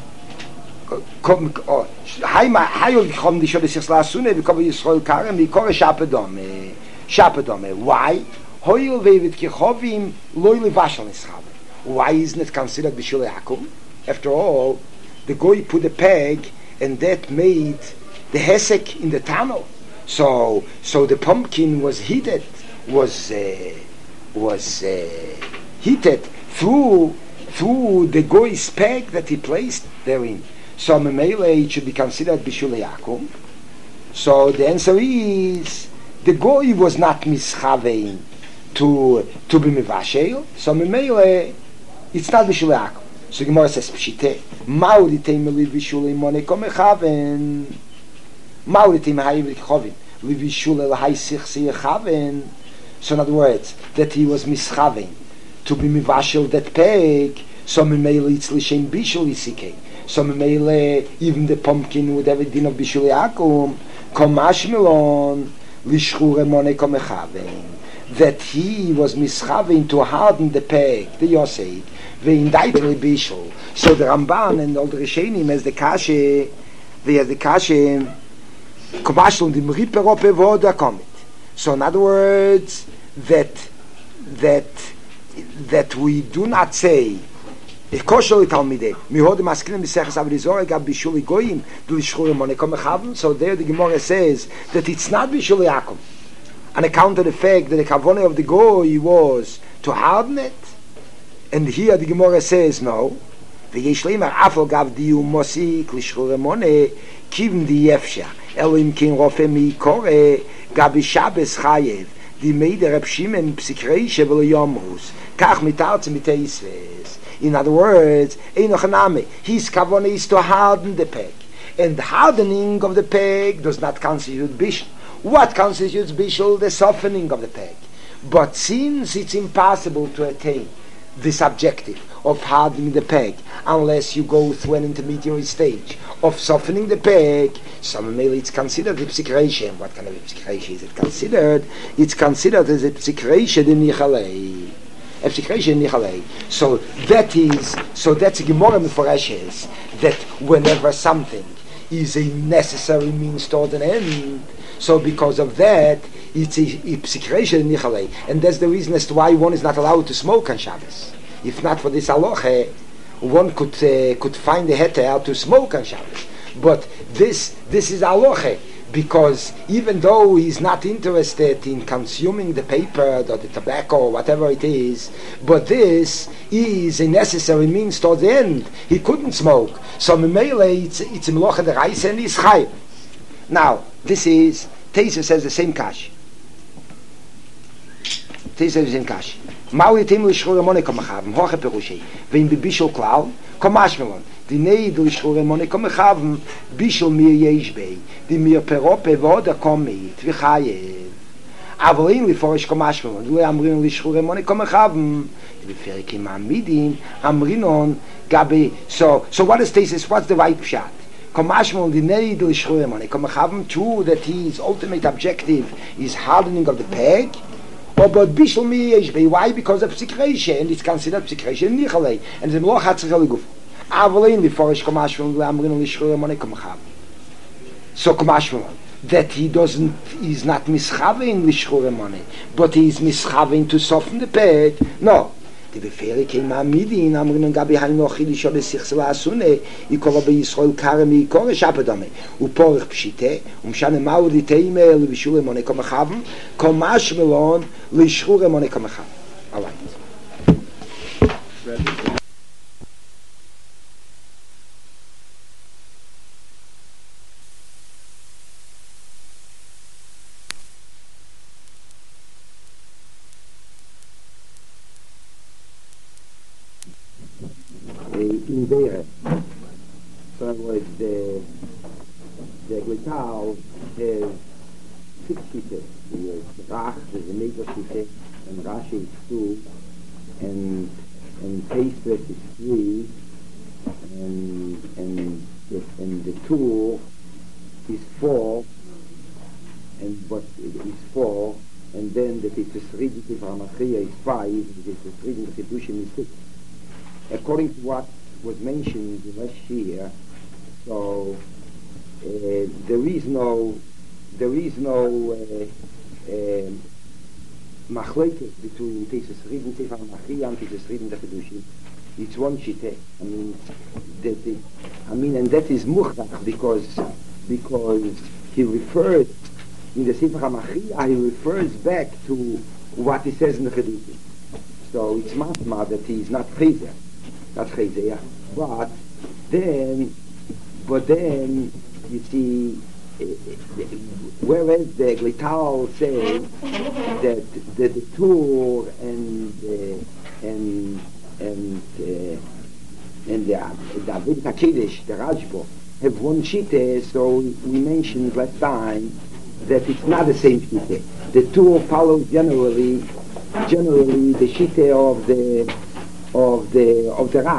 kom, oh, hayma, hayol kom di shode sichs lasune, v'kom Yisrael karem, v'kore shapadom, shapadom. Why? Hoyil ve'vit kechovim loy levashal nischave. Why isn't it considered bishulei akum? After all, the goy put a peg, and that made the hesek in the tunnel. So, so the pumpkin was heated, was uh, was uh, heated through through the goy's peg that he placed therein. So, memele it should be considered bishulei akum. So the answer is the goy was not mischavein to to be mivashel. So memele it's not bishulei akum. So Gemara says pshite maudi teimeli bishulei mone komechaven. Mauritim hayiv chovin livishule lahaysich seyachaven. So in other words, that he was mischaven to be mivashel that peg. So memeli it's l'shem bishul isikei. Some mele, even the pumpkin would have a din of bishul yakum. Komashmelon lishchure mone komechavein. That he was mischavein to harden the peg, the yosei, vein daiteli bishul. So the Ramban and all the Rishonim as the kashe, they have the kashe. Komashmelon dim riperope voda komit. So in other words, that that that we do not say so there the Gemara says that it's not bishul yakum on account of the fact that the kavanah of the goy was to harden it, and here the Gemara says no. Elohim kin rofe mi kore gabi Shabbos chayev di meider Reb Shimon psikreishe v'lo yomrus kach mitartze miteisves. In other words, einoch name, his kavanah is to harden the peg, and the hardening of the peg does not constitute bishul. What constitutes bishul? The softening of the peg. But since it's impossible to attain this objective of hardening the peg unless you go through an intermediary stage of softening the peg, some maybe it's considered a psikreisha. What kind of psikreisha is it considered? It's considered as a psikreisha in Nichalei. A psikreisha in Nichalei. So that is, so that's a Gemara Meforeshes, that whenever something is a necessary means toward an end, so because of that, it's a, a psikreisha in Nichalei. And that's the reason as to why one is not allowed to smoke on Shabbos. If not for this halacha, one could uh, could find a heter to smoke on Shabbos. But this this is halacha, because even though he's not interested in consuming the paper or the tobacco or whatever it is, but this is a necessary means toward the end. He couldn't smoke, so memele it's it's a melocha deraisa and he's chayav. Now this is Teisa says the same kash. Teisa says the same kash. Maui tim lishchure mone komachaven hoche perushe vein bibishol klau komashmelon di nei lishchure mone komachaven bishol mir yeshbei di mir perope voda komit vichayev avoin liforish komashmelon lu amrin lishchure mone komachaven di ferikim amidin amrinon gabe. So so what is this? What's the right shot? Komashmelon di nei lishchure mone komachaven, true that his ultimate objective is hardening of the peg. Oh, but bishul mi yeshbei. Why? Because of psikreisha, and it's considered psikreisha in Nichalei, and the meloch hat tzrichel guf. Avolein liforish komashmelon le'amrin lishchure mone komachav. So komashmelon that he doesn't, he's not mischavein lishchure mone, but he's mischavein to soften the peg. No. The befere came amidin amrin gabi haynochi lishol sichsela asune ikova be Yisrael karmi kore shapedame uporich pshite umshane mau di teimel bishule mone komachaven komashmelon lishchure mone komachaven. All right. In there, so was the the Glital has six sheets. The Rach is a major sheet, and Rashi is two, and and Taisvet is three, and and the, and the two is four, and what is four, and then the Tisrid Tivamachia is five, the Tisrid Chidushim is six. According to what was mentioned last year, so uh, there is no there is no uh, uh, machlekes between Tesis Riden Tefan Machia and Tesis Riden Techedushim. It's one shite. I mean, that the, I mean, and that is muchach because because he refers in the Sefer HaMachia, he refers back to what he says in the Chedushim. So it's masma that he is not Chezer. Not Chayzeya, but then, but then you see, uh, whereas the Glital says that the, the Tur and uh, and and uh, and the David Hakidish, the Rajbo, have one shite. So we mentioned last time that it's not the same shite. The Tur follows generally, generally the shite of the. of the of the Rach,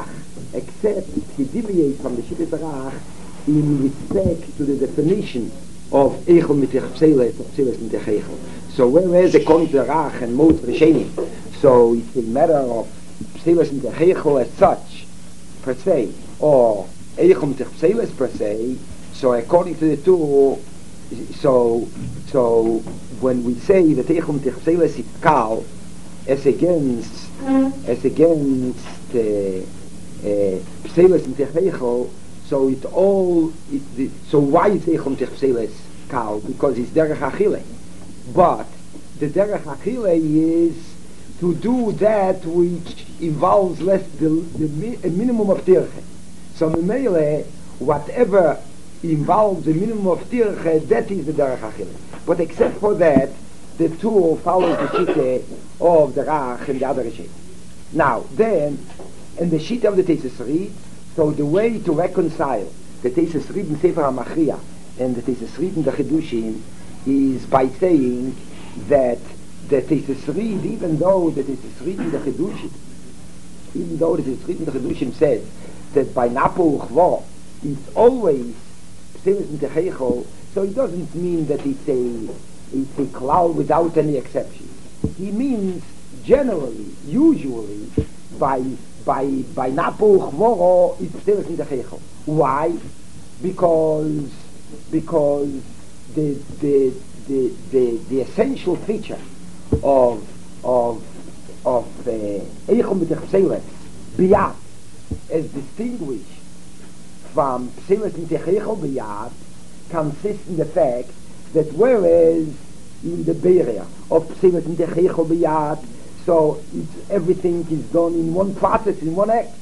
except he deviates from the Shittas Arach in respect to the definition of Eichel Mitech Pseles, or Pseles Mitech Eichel. So whereas according to the Rach and most Rishonim, so it's a matter of Pseles Mitech Eichel as such, per se, or Eichel Mitech Pseles per se, so according to the two, so so when we say that Eichel Mitech Pseles is Kal, as against, as against uh, uh, Pseles Mitech Eichel, so it all, it, the, so why is Eichel Mitech Pseles Kal? Because it's Derech Achille. But the Derech Achille is to do that which involves less the, the mi- a minimum of tirche. So Memele, whatever involves the minimum of tirche, that is the Derech Achille. But except for that, the two follow the Shitte of the Rach and the other Rishonim. Now, then, in the Shitte of the Tesis Reed, so the way to reconcile the Tesis Reed in Sefer HaMachriach and the Tesis Reed in the Chidushim is by saying that the Tesis Reed, even though the Tesis Reed in the Chidushim, even though the Tesis Reed in the Chidushim says that by Napo Uchvo it's always Pseles Mitech Eichel, so it doesn't mean that it's a it's a klal without any exception. He means generally, usually, by by by Napo Uchvo it's Pseles Mitech Eichel. Why? Because because the the the the, the essential feature of of of Eichel Mitech Pseles Biyad, as distinguished from Pseles Mitech Eichel Biyad, consists in the fact that whereas in the barrier of Pseles Mitech Eichel Biyad, so it's, everything is done in one process, in one act,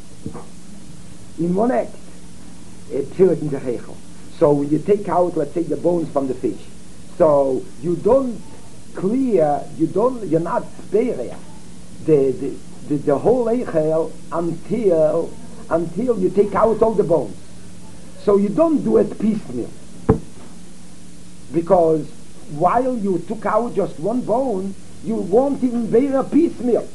in one act, Pseles Mitech Eichel. So when you take out, let's say, the bones from the fish, so you don't clear, you don't, you're not barrier the the, the, the whole Eichel until until you take out all the bones. So you don't do it piecemeal, because while you took out just one bone, you won't even bear a piecemeal.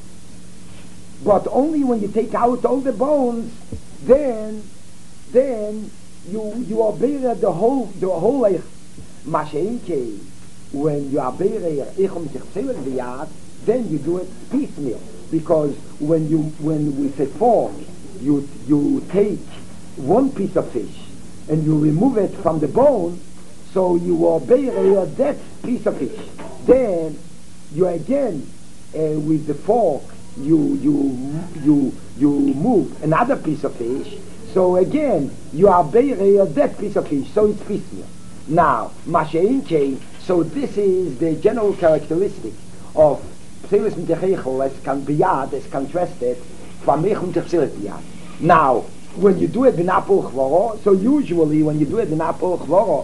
But only when you take out all the bones, then then you you are bear the whole the whole Eichel. Masha'inke, when you are bear Eichel Mitech Pseles Biyad, then you do it piecemeal, because when you when with a fork you you take one piece of fish and you remove it from the bone, so you obey that piece of fish. Then you again uh, with the fork you you you you move another piece of fish, so again you obey that piece of fish, so it's piecemeal. Now Masha'inke, so this is the general characteristic of Pseles Mitech Eichel as can biyad, as contrasted from Eichel Mitech Pseles Biyad. Now, when you do it b'Napo Uchvoro, so usually when you do it b'Napo Uchvoro,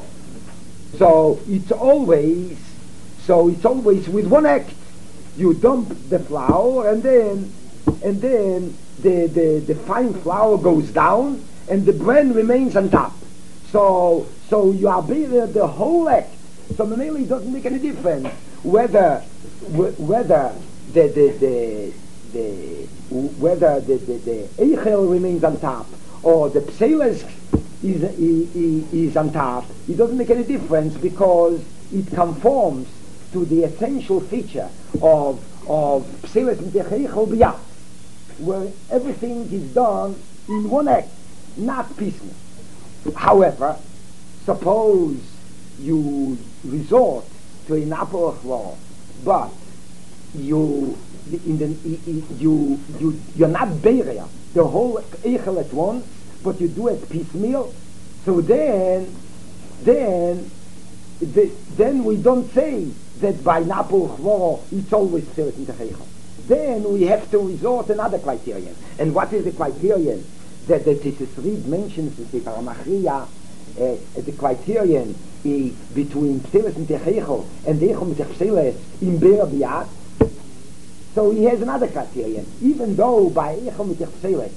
so it's always, so it's always with one act. You dump the flour, and then, and then the the the fine flour goes down, and the bran remains on top. So so you are being the whole act. So mainly it doesn't make any difference whether whether the the the, the whether the the, the Eichel remains on top or the Pseles is, is is on top. It doesn't make any difference, because it conforms to the essential feature of of Pseles Mitech Eichel Biyad, where everything is done in one act, not piecemeal. However, suppose you resort to an Napo Uchvoro, but you in the you you you're not burying the whole Eichel at once, but you do it piecemeal. So then, then, the, then we don't say that by Napo Uchvoro it's always Pseles Mitech Eichel. Then we have to resort to another criterion. And what is the criterion that the Tesis Reed mentions in Sefer HaMachriach? Uh, the criterion is between Pseles Mitech Eichel and Eichel Mitech Pseles in Be'er Biyad. So he has another criterion, even though by Eichel Mitech Pseles,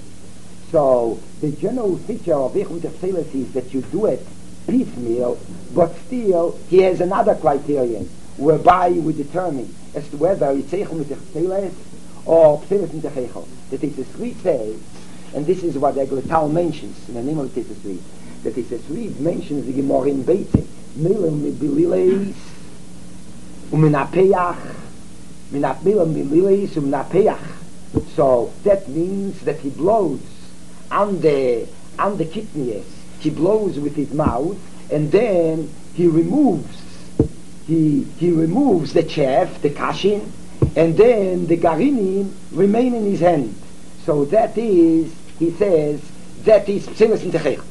so the general feature of Eichel Mitech Pseles is that you do it piecemeal, but still he has another criterion whereby we determine as to whether it's Eichel Mitech Pseles or Pseles Mitech Eichel. The Tesis Reed says and this is what the Egletal mentions in the name of the Tesis Reed, that Tesis Reed mentions the Gemara in Beite, Miller Mibilileis, Uminapeach, Minapmila Mibilileis, Uminapeach. So that means that he blows on the, on the kidneys, he blows with his mouth, and then he removes, he, he removes the chaff, the kashin, and then the garinim remain in his hand. So that is, he says, that is psilis in techeichel.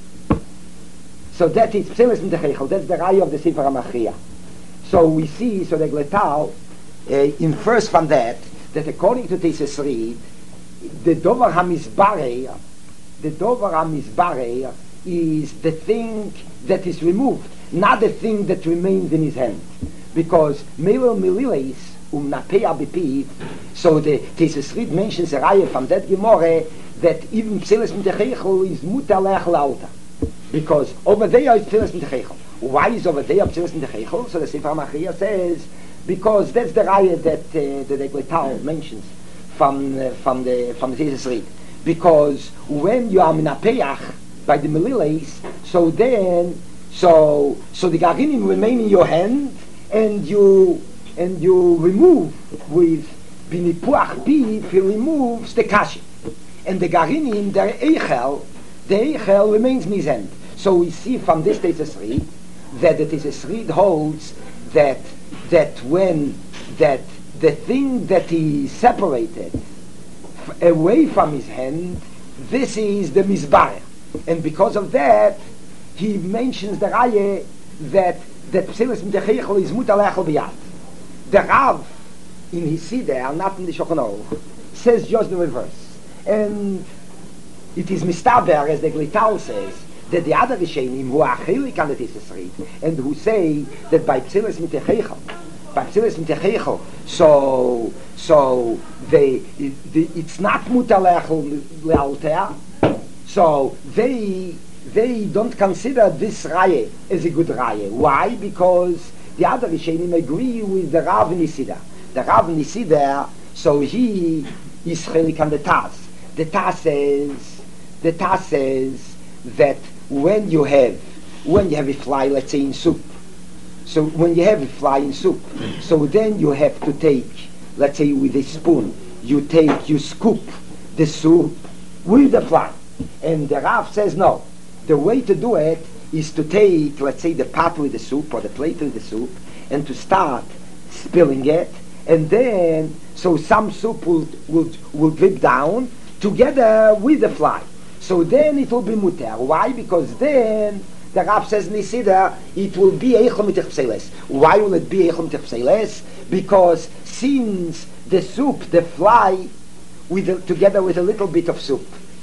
So that is psilis in techeichel. That's the raya of the Sefer HaMachriya. So we see, so the Gletal uh, infers from that, that according to Tesis Reed, the Dover HaMizbarei, the Dover HaMizbarei is the thing that is removed, not the thing that remains in his hand. Because Melo Milileis, Um Napea Bipiv, so the Tesis Reed mentions a raya from that Gemara that even Psilis Mitecheichel is Muta Lechel Alta. Because over there is Psilis Mitecheichel. Why is over there Psilis Mitecheichel? So the Sefer HaMachriya says, because that's the raya that uh, the Egletal mentions from uh, from the from the Tesis Reed. Because when you are Minapeach by the Meliles, so then so so the Garinim remain in your hand, and you and you remove with Binipuach Piv, he removes the Kashi. And the Garinim, the Eichel, the Eichel remains in his hand. So we see from this Tesis Reed that the Tesis Reed holds that that when that the thing that he separated f- away from his hand, this is the Mizbareh. And because of that, he mentions the Raya that that Psilis Mitecheichel is Muta Lechel B'yad. The Rav in his Siddur, not in the Shulchan Aruch, says just the reverse. And it is mistaber, as the Gletal says, that the other Rishonim who are chilik on the Tesis Reed, and who say that by Psilis Mitecheichel, by Psilis Mitecheichel, so so they it, the, it's not Muta Lechel Lealter, so they they don't consider this Raya as a good Raya. Why? Because the other Rishonim agree with the Rav Nisida. The Rav Nisida, so he is chilik on the Tas. The Tas says, the Tas says that when you have, when you have a fly, let's say in soup, so when you have a fly in soup, so then you have to take, let's say with a spoon, you take, you scoop the soup with the fly. And the Rav says no. The way to do it is to take, let's say, the pot with the soup or the plate with the soup, and to start spilling it, and then so some soup will will will drip down together with the fly. So then it will be muter. Why? Because then the Rav says in Nisida it will be eichel mitech pseles. Why will it be eichel mitech pseles? Because since the soup, the fly, with the, together with a little bit of soup,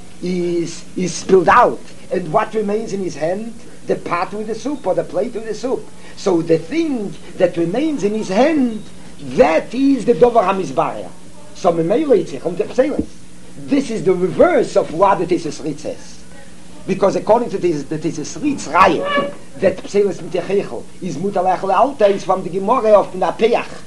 is is spilled out, and what remains in his hand? The pot with the soup or the plate with the soup. So the thing that remains in his hand, that is the Dover HaMizbareh. So Memele Yitzchak, the Pseles. This is the reverse of what the Tesis Reed says. Because according to this, the Tesis Reed's Raya, that Pseles Mitecheichel is Muta Lechel Alta is from the Gemara of Napeach.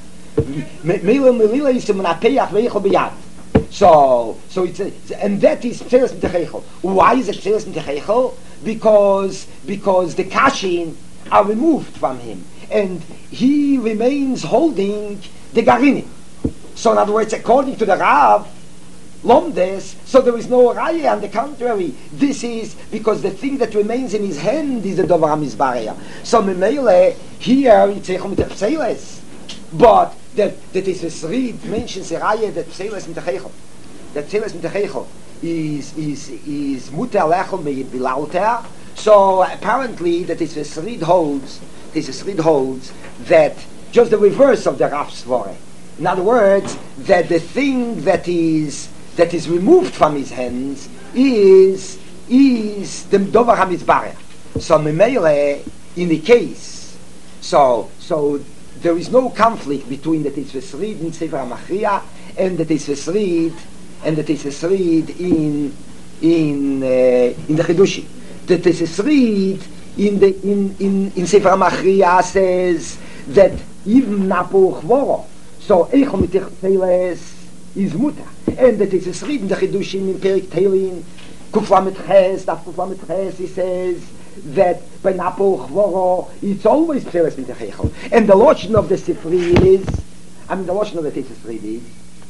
Mele Melila is Napeach Veichel B'yad. So, so it's a, and that is Pseles Mitecheichel. Why is it Pseles Mitecheichel? Because because the kashin are removed from him, and he remains holding the garinim. So in other words, according to the Rav Lomdes, so there is no raya. On the contrary, this is because the thing that remains in his hand is the Dover HaMizbareh. So Memele here it's Eichel Mitech Pseles, but that that is a Reed mentions a raya that Pseles Mitecheichel, that Pseles Mitecheichel is is is muter lechel bilalter. So apparently that is a Reed holds this Reed holds that just the reverse of the Rav Svore. In other words, that the thing that is that is removed from his hands is is the Dover HaMizbareh. So Memele in the case, so so there is no conflict between the Tesis Reed in Sefer HaMachriya and the Tesis Reed and the Tesis Reed in in uh, in the Chidushim. The Tesis Reed in the in in in Sefer HaMachriya says that even Napuch Voro, so Eichel Mitech Pseles is muter, and the Tesis Reed in the Chidushim in Perik Teilin Kufla Mitches, after Kufla Mitches, he says that by Napo Chvoro, it's always Pseles Mitechechel. And the lotion of the Sifri is, I mean the lotion of the Tesis Reid is,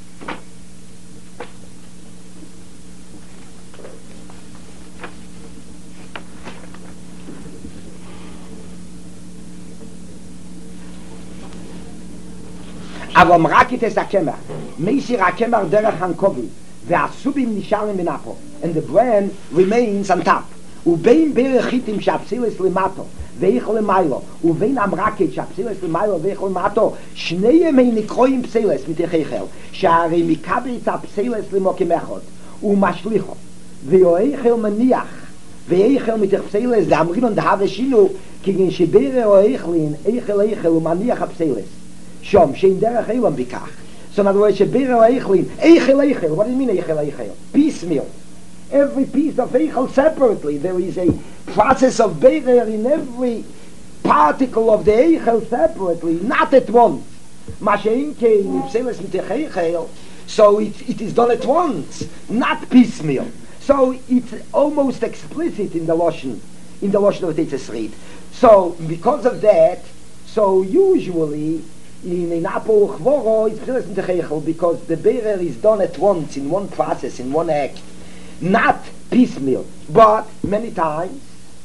אבל מרקית es הקמח, meisir הקמח דרך הנקובי, והסובים נשארים מנפו, and the bran remains on top. ובין ברכיתים שהפסילס למטו, ואיכל למיילו, ובין המרקית שהפסילס למיילו ואיכל למטו, שניהם הם נקרואים פסילס מתחייכל, שהרי מקבל את הפסילס למוקים אחד, ומשליחו, ואיכל מניח, ואיכל מתח פסילס, ואמרינון דהווה שינו, כגן שבירה או איכלין, איכל איכל ומניח הפסילס. Shom, shein derech elam bikach. So in other words, shebir el eichlin, eichel eichel. What do you mean eichel eichel? Piecemeal. Every piece of eichel separately. There is a process of berer in every particle of the eichel separately, not at once. Mashein kein ipseles mitech eichel. So it, it is done at once, not piecemeal. So it's almost explicit in the Lashon, in the Lashon of Tetzes Reid. So because of that, so usually in an apple chvoro it's Pseles Mitechechel because the berer is done at once in one process, in one act, not piecemeal. But many times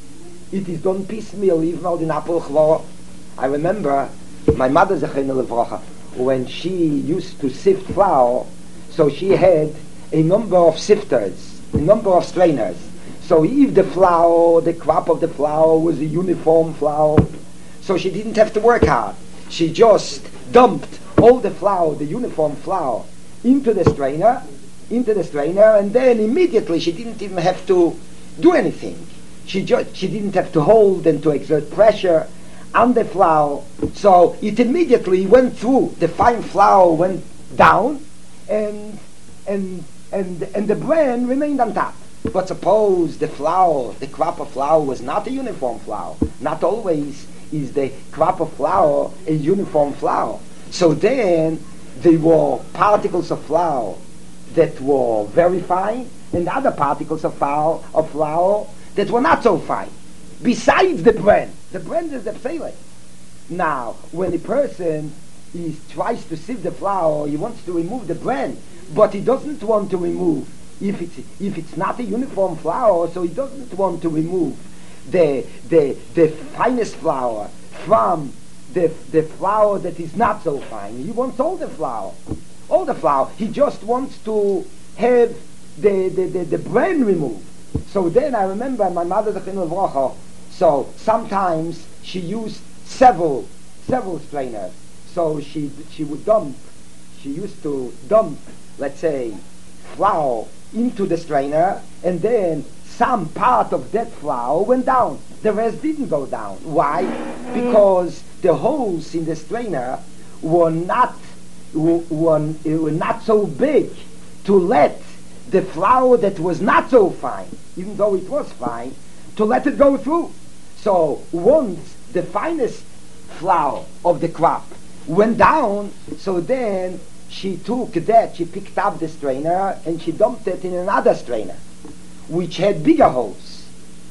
it is done piecemeal, even though in apple chvoro. I remember my mother Zechina Levracha, when she used to sift flour, so she had a number of sifters, a number of strainers. So if the flour, the crop of the flour was a uniform flour, so she didn't have to work hard. She just dumped all the flour, the uniform flour, into the strainer, into the strainer, and then immediately she didn't even have to do anything. She just she didn't have to hold and to exert pressure on the flour. So it immediately went through. The fine flour went down, and and and and the bran remained on top. But suppose the flour, the crop of flour, was not a uniform flour. Not always is the crop of flour a uniform flour. So then there were particles of flour that were very fine and other particles of flour, of flour that were not so fine. Besides the bran. The bran is the pselet. Now, when a person is, tries to sieve the flour, he wants to remove the bran, but he doesn't want to remove, if it's, if it's not a uniform flour, so he doesn't want to remove the the the finest flour from the the flour that is not so fine. He wants all the flour, all the flour. He just wants to have the the the, the bran removed. So then I remember my mother Zechina Levracha. So sometimes she used several several strainers. So she she would dump. She used to dump, let's say, flour into the strainer, and then some part of that flour went down. The rest didn't go down. Why? Because the holes in the strainer were not were, were not so big to let the flour that was not so fine, even though it was fine, to let it go through. So once the finest flour of the crop went down, so then she took that, she picked up the strainer and she dumped it in another strainer, which had bigger holes.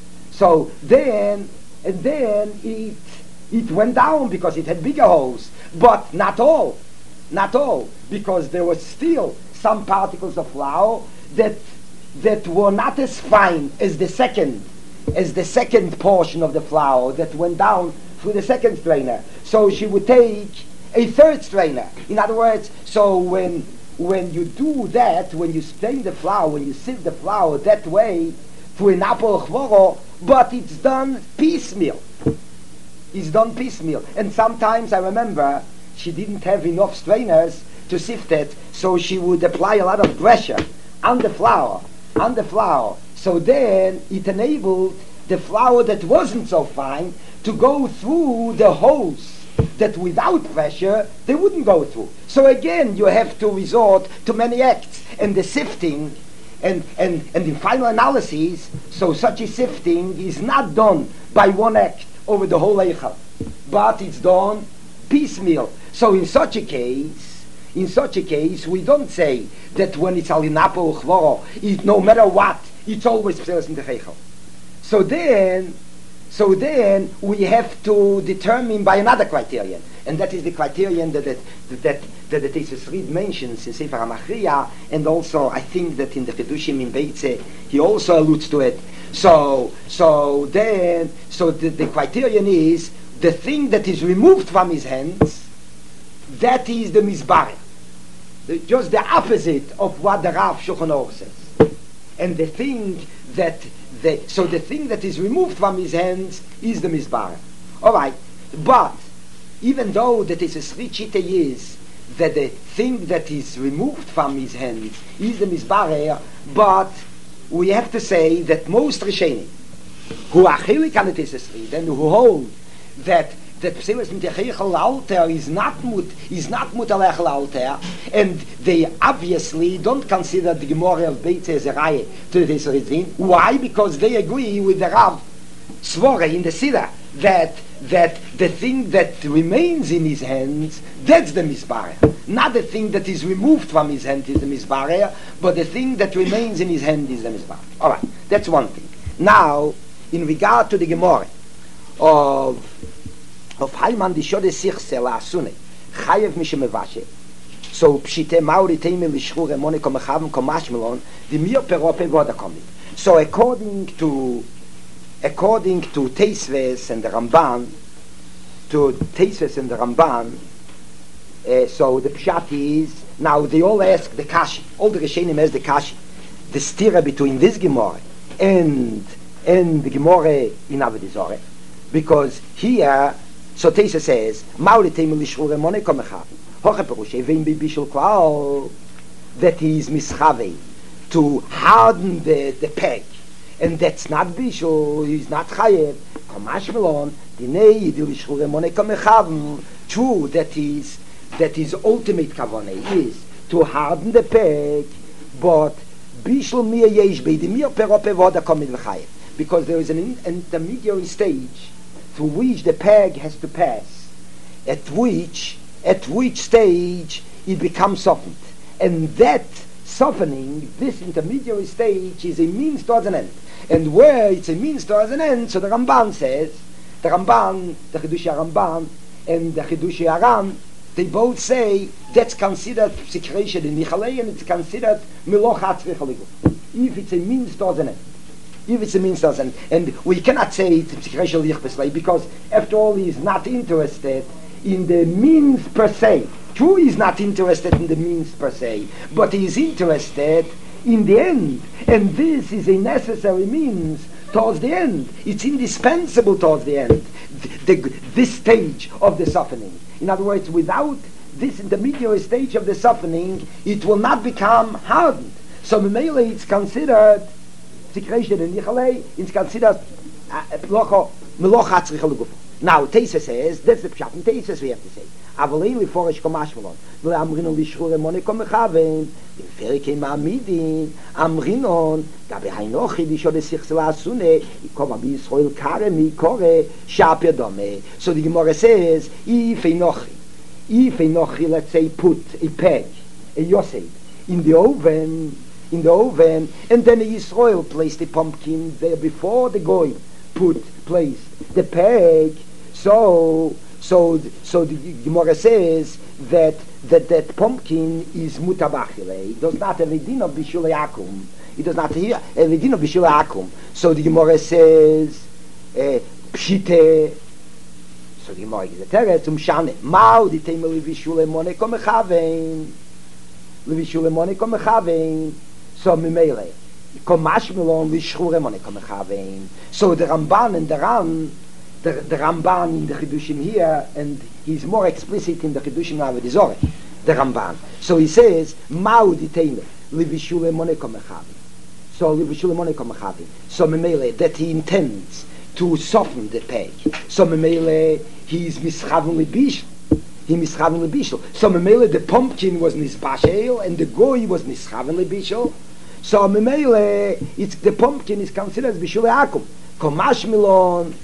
So then, and then it it went down because it had bigger holes, but not all, not all, because there was still some particles of flour that that were not as fine as the second, as the second portion of the flour that went down through the second strainer. So she would take a third strainer. In other words, so when when you do that, when you strain the flour, when you sieve the flour that way through an apple chvoro, but it's done piecemeal. It's done piecemeal. And sometimes I remember she didn't have enough strainers to sift it, so she would apply a lot of pressure on the flour, on the flour. So then it enabled the flour that wasn't so fine to go through the holes that without pressure they wouldn't go through. So again you have to resort to many acts, and the sifting and, and, and in final analysis, so such a sifting is not done by one act over the whole eichel, but it's done piecemeal. So in such a case, in such a case we don't say that when it's alinapo chvoro, no matter what, it's always pselis in the Heichel. So then, so then we have to determine by another criterion, and that is the criterion that that that, that the Tesis Reed mentions in Sefer HaMachriya, and also I think that in the Chedushim in Beitze he also alludes to it. So, so then, so the, the criterion is the thing that is removed from his hands, that is the Mizbareh. The, just the opposite of what the Rav Shulchan Aruch says. And the thing that, the, so the thing that is removed from his hands is the Mizbareh. Alright, but even though that is a Srichite is that the thing that is removed from his hands is the Mizbareh, but we have to say that most Rishonim who are chilik on the Tesis Reed and who hold that that pselis mit Heichel alter is not mut is not mut alechel alter, and they obviously don't consider the Gemara of Beitze as a raya to the Tesis Reed. Why? Because they agree with the Rav Svore in the Siddur that that the thing that remains in his hands, that's the Mizbareh. Not the thing that is removed from his hand is the Mizbareh, but the thing that remains in his hand is the Mizbareh. All right, that's one thing. Now, in regard to the Gemara of of Hayman Dishode Sichse La Asune, Chayev Mishem Mevashe, so Pshite Mauri Teimel Lishchur Emone Komechavim Komashmelon, the Mir Perope Vodakomit. So according to According to Teisves and the Ramban, to Teisves and the Ramban, uh, so the Pshat is, now they all ask the Kashi, all the Rishonim ask the Kashi, the stira between this Gemara and, and the Gemara in Avodah Zarah, because here, so Teisves says, Mauli Teimel Lishchur Emone Komechavim, Hoche Perushe, Vein Bibishul Klal, that he is Mischavei, to harden the, the peg, and that's not bishul, he's not chayev. Kamash melon, dinei yidil yishchur emone kamechavim. True, that is that his ultimate kavanah is to harden the peg, but bishul mir yesh beidi mir perope voda komid v'chayev, because there is an in- intermediary stage through which the peg has to pass, at which at which stage it becomes softened, and that softening, this intermediary stage, is a means towards an end. And where it's a means towards an end, so the Ramban says, the Ramban, the Chidushei Ramban, and the Chidushei Aran, they both say that's considered psikresha in Michalei, and it's considered Melocha Tzrichaligu. If it's a means towards an end. If it's a means towards an end. And we cannot say it's psikresha lichbeslei, because after all he is not interested in the means per se. True, he is not interested in the means per se, but he is interested in the end, and this is a necessary means towards the end. It's indispensable towards the end, the, the, this stage of the softening. In other words, without this intermediary stage of the softening, it will not become hardened. So Memele, it's considered Sikreshed and Nichalei, it's considered Melocha Tzricha. Now, Teisa says, that's the Pshat, and Teisa we have to say, Avalei Liforish Komashmelon, Amrinon Lishchur Emone Komechavim, Ferike Ma'amidin, Amrinon, Gabe Hainochi Lishode Sichse La'asune, Ikoma B'Yisrael Karemi Kore Shaper Dome. So the Gemara says, if Einochi, if Einochi, let's say, put a peg, a Yosef, in the oven, in the oven, and then Yisrael placed the pumpkin there before the Goy put, placed the peg, so So, so the Gemara says that that, that pumpkin is mutabachile. It does not have a din of bishul akum. It does not have a din of bishul akum. So the Gemara says, uh, pshite. So the Gemara is a teretz umshane. Mao di teimel bishul emone komechavein. Bishul emone komechavein. So mimele. Komash melon bishul emone komechavein. So the Ramban and the Ram. The, the Ramban in the Chidushim here, and he's more explicit in the Chidushim Avodah Zarah, the Ramban. So he says, Ma'u ditene, livishule moneko mechavi. So livishule moneko mechavi. So memele, that he intends to soften the peg. So memele, he is mischavim libishul. He mischavim libishul. So memele, the pumpkin was nisbashel, and the goy was mischavim libishul. So memele, it's the pumpkin is considered as bishul akum. Komash milon,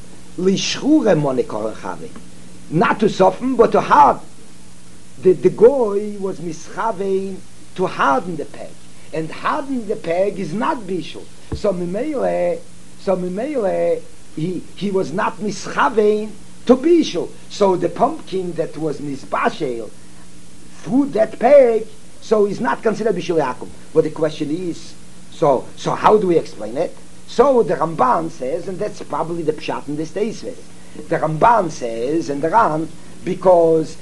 not to soften, but to harden. The, the goy was mischavein to harden the peg, and hardening the peg is not bishul. So Mimele, so Mimele, he he was not mischavein to bishul. So the pumpkin that was nisbashel through that peg, so he's not considered bishul yakum. But the question is, so so how do we explain it? So the Ramban says, and that's probably the pshat in this days. The Ramban says, and the Ran, because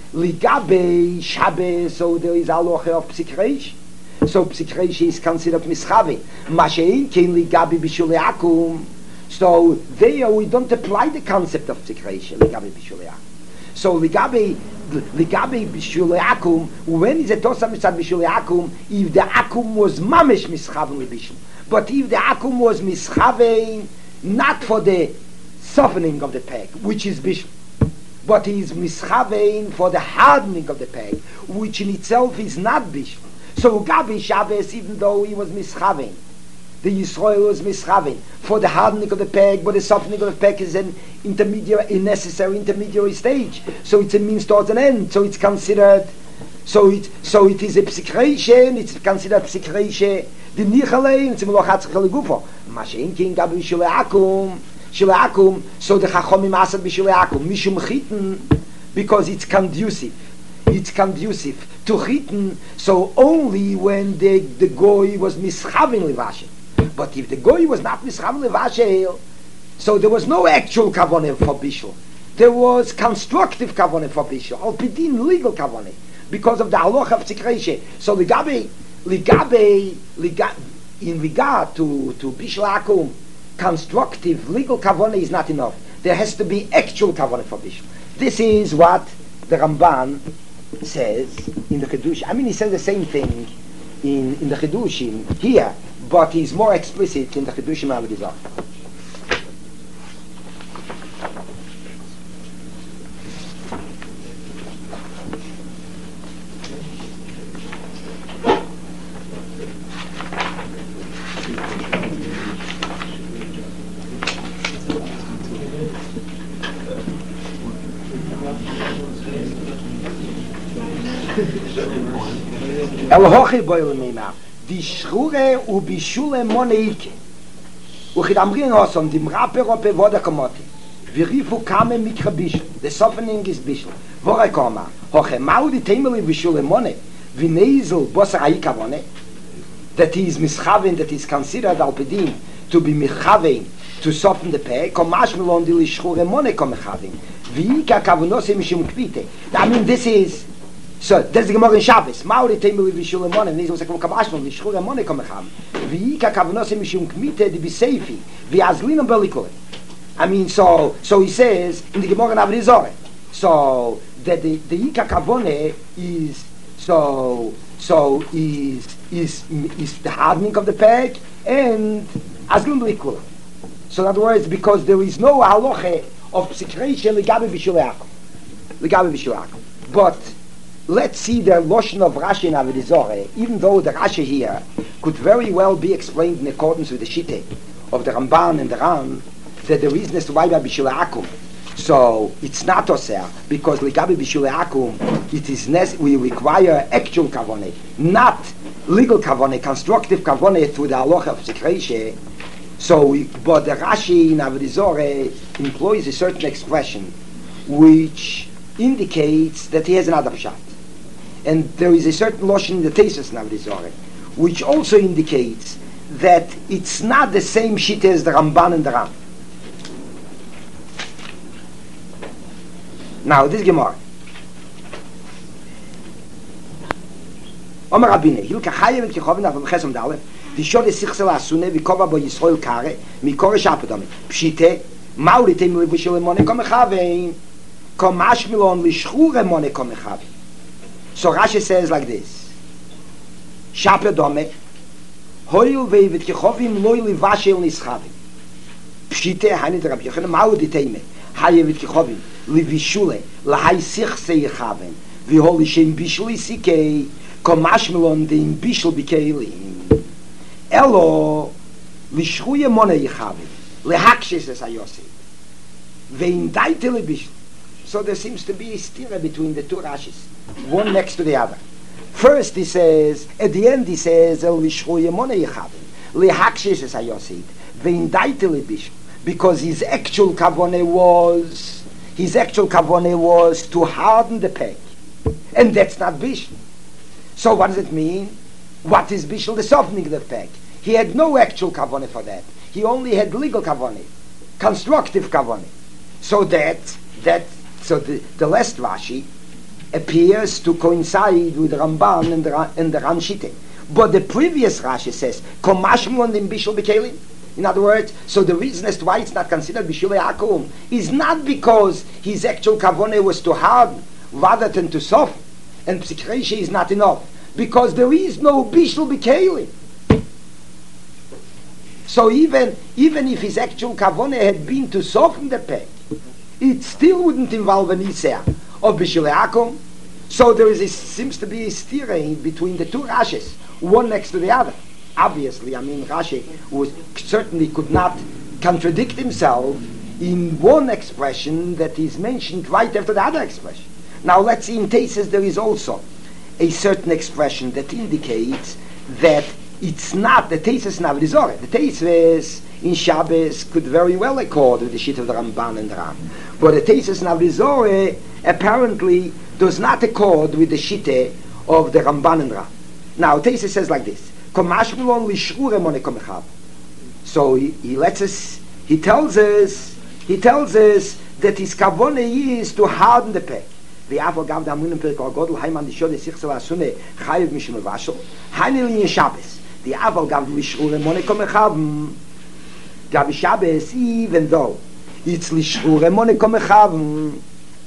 ligabe Shabbos, so there is aloche of psikreish. So psikreish is considered mischavein. Mashein kein ligabe bishul yakum. So there we don't apply the concept of psikreish ligabe bishul yakum. So ligabe ligabe bishul yakum, when is it tosa mitzad bishul yakum? If the akum was mamish mischavein libishul, but if the akum was mischavein not for the softening of the peg, which is bishul, but he is mischavein for the hardening of the peg, which in itself is not bishul. So Gabi Shabbos, even though he was mischavein, the Yisrael was mischavein for the hardening of the peg, but the softening of the peg is an intermediate, a necessary intermediary stage. So it's a means towards an end. So it's considered, so it so it is a psikreishe, it's considered psikreishe. The nichalein, it's a melochatz chaligufo. Mashen king Gabi Shulakum, Shulakum. So the chachomim asad b'Shulakum mishum chiten, because it's conducive. It's conducive to chiten. So only when the the goy was mischavin levashel. But if the goy was not mischavin levashel, so there was no actual kavanah for bishul. There was constructive kavanah for bishul, al pidin legal kavanah, because of the halacha of tzikreishe. So ligabe, ligabe, ligabe, in regard to to bishul akum, constructive legal kavanah is not enough. There has to be actual kavanah for bishul. This is what the Ramban says in the Chidush. I mean, he says the same thing in in the Chidushim here, but he's more explicit in the Chidushim Avodah. El hochi boil meima di shure u bishule moneike u khidamrin hoson dim rapper op voda komoti vi rifu kame mikrobish the softening is bishul vora koma hoche maudi temeli bishule mone vi nezel bosarai kavone that is mischaven, that is considered alpedin to be mischaven, to soften the peg komash melon di shure mone komechavin vi ka kavonos mishum kvite. I mean, this is so there's the Gemara in Shabbos. Mauri temeli v'shul emone. These was like kabashmon v'shul emone komecham. V'ika kavnos mishum kmite di b'seifi v'azlin belikole. I mean, so so he says in the Gemara in Avodah Zarah. So that the the ika kavone is so so is is is the hardening of the peg and azlin belikole. So in other words, because there is no halacha of psikreisha legabe v'shul yakum, legabe v'shul yakum, but let's see the Loshen of Rashi in Avodah Zarah, even though the Rashi here could very well be explained in accordance with the Shittah of the Ramban and the Ran, that the reason as to why by Bishul Akum. So it's not Oseh, because Ligabi Bishul Akum, it is nec- we require actual Kavaneh, not legal Kavaneh, constructive Kavaneh through the Halacha of Sekreishe. So, we, but the Rashi in Avodah Zarah employs a certain expression which indicates that he has another pshat. And there is a certain lotion in the Tesis in Avodah Zarah, which also indicates that it's not the same shit as the Ramban and the Ram. Now, this Gemara. Omer Rabine, Hilka Chayev et Kichovin av Chesam Dalef, Vishol esichsel asune vikova bo Yisrael kare, mikore shapodame, pshite, mauri temli vishol emone komechavein, komash milon lishchure emone komechavein. So Rashi says like this: Shapodame, hoil veivet Kichovim loy livashel nischavim. Pshite hanit Rabbi Yochanan mauri teme, Chayev et Kichovim livishule lahai sichse yechaven, vihol ishem bishli sikei. Komashmelon dem bishul bikelim elo lishchuye mona yichavi lehakshes es ayosi vein daitele bishul. So there seems to be a stira between the two Rashis, one next to the other. First he says, at the end he says el lishchuye mona yichavi, lehakshis es hayosid, ve'indaitele bishul, because his actual kavone was, his actual kavone was to harden the peg. And that's not bishul. So what does it mean? What is bishul? The softening of the peg. He had no actual kavone for that. He only had legal kavone, constructive kavone. So that, that, so the, the last Rashi appears to coincide with Ramban and the, and the Ranshite. But the previous Rashi says, Komashmon in bishul bekelim. In other words, so the reason as to why it's not considered bishul akum is not because his actual kavone was to harden rather than to soften, and psikresha is not enough, because there is no bishul bekelim. So even even if his actual kavone had been to soften the peg, it still wouldn't involve an isser of bishul akum. So there is a, seems to be a steering between the two Rashis, one next to the other. Obviously, I mean, Rashi was, certainly could not contradict himself in one expression that is mentioned right after the other expression. Now, let's see, in Teises there is also a certain expression that indicates that it's not the Teises Navlizore. The Teises in Shabbos could very well accord with the shit of the Ramban and Ram. But the Teises Navlizore apparently does not accord with the shite of the Ramban and Ram. Now, Teises says like this. So he, he lets us, he tells us, he tells us that his kavone is to harden the peg. The Avol gav the Amunim Perek Godel Hayman the Shode Sichsel Asune Chayev Mishum Vashel Hanil in Shabbos. The Avol gav the Lishur Monekom Echavim. Gav Shabbos, even though it's Lishur Monekom Echavim,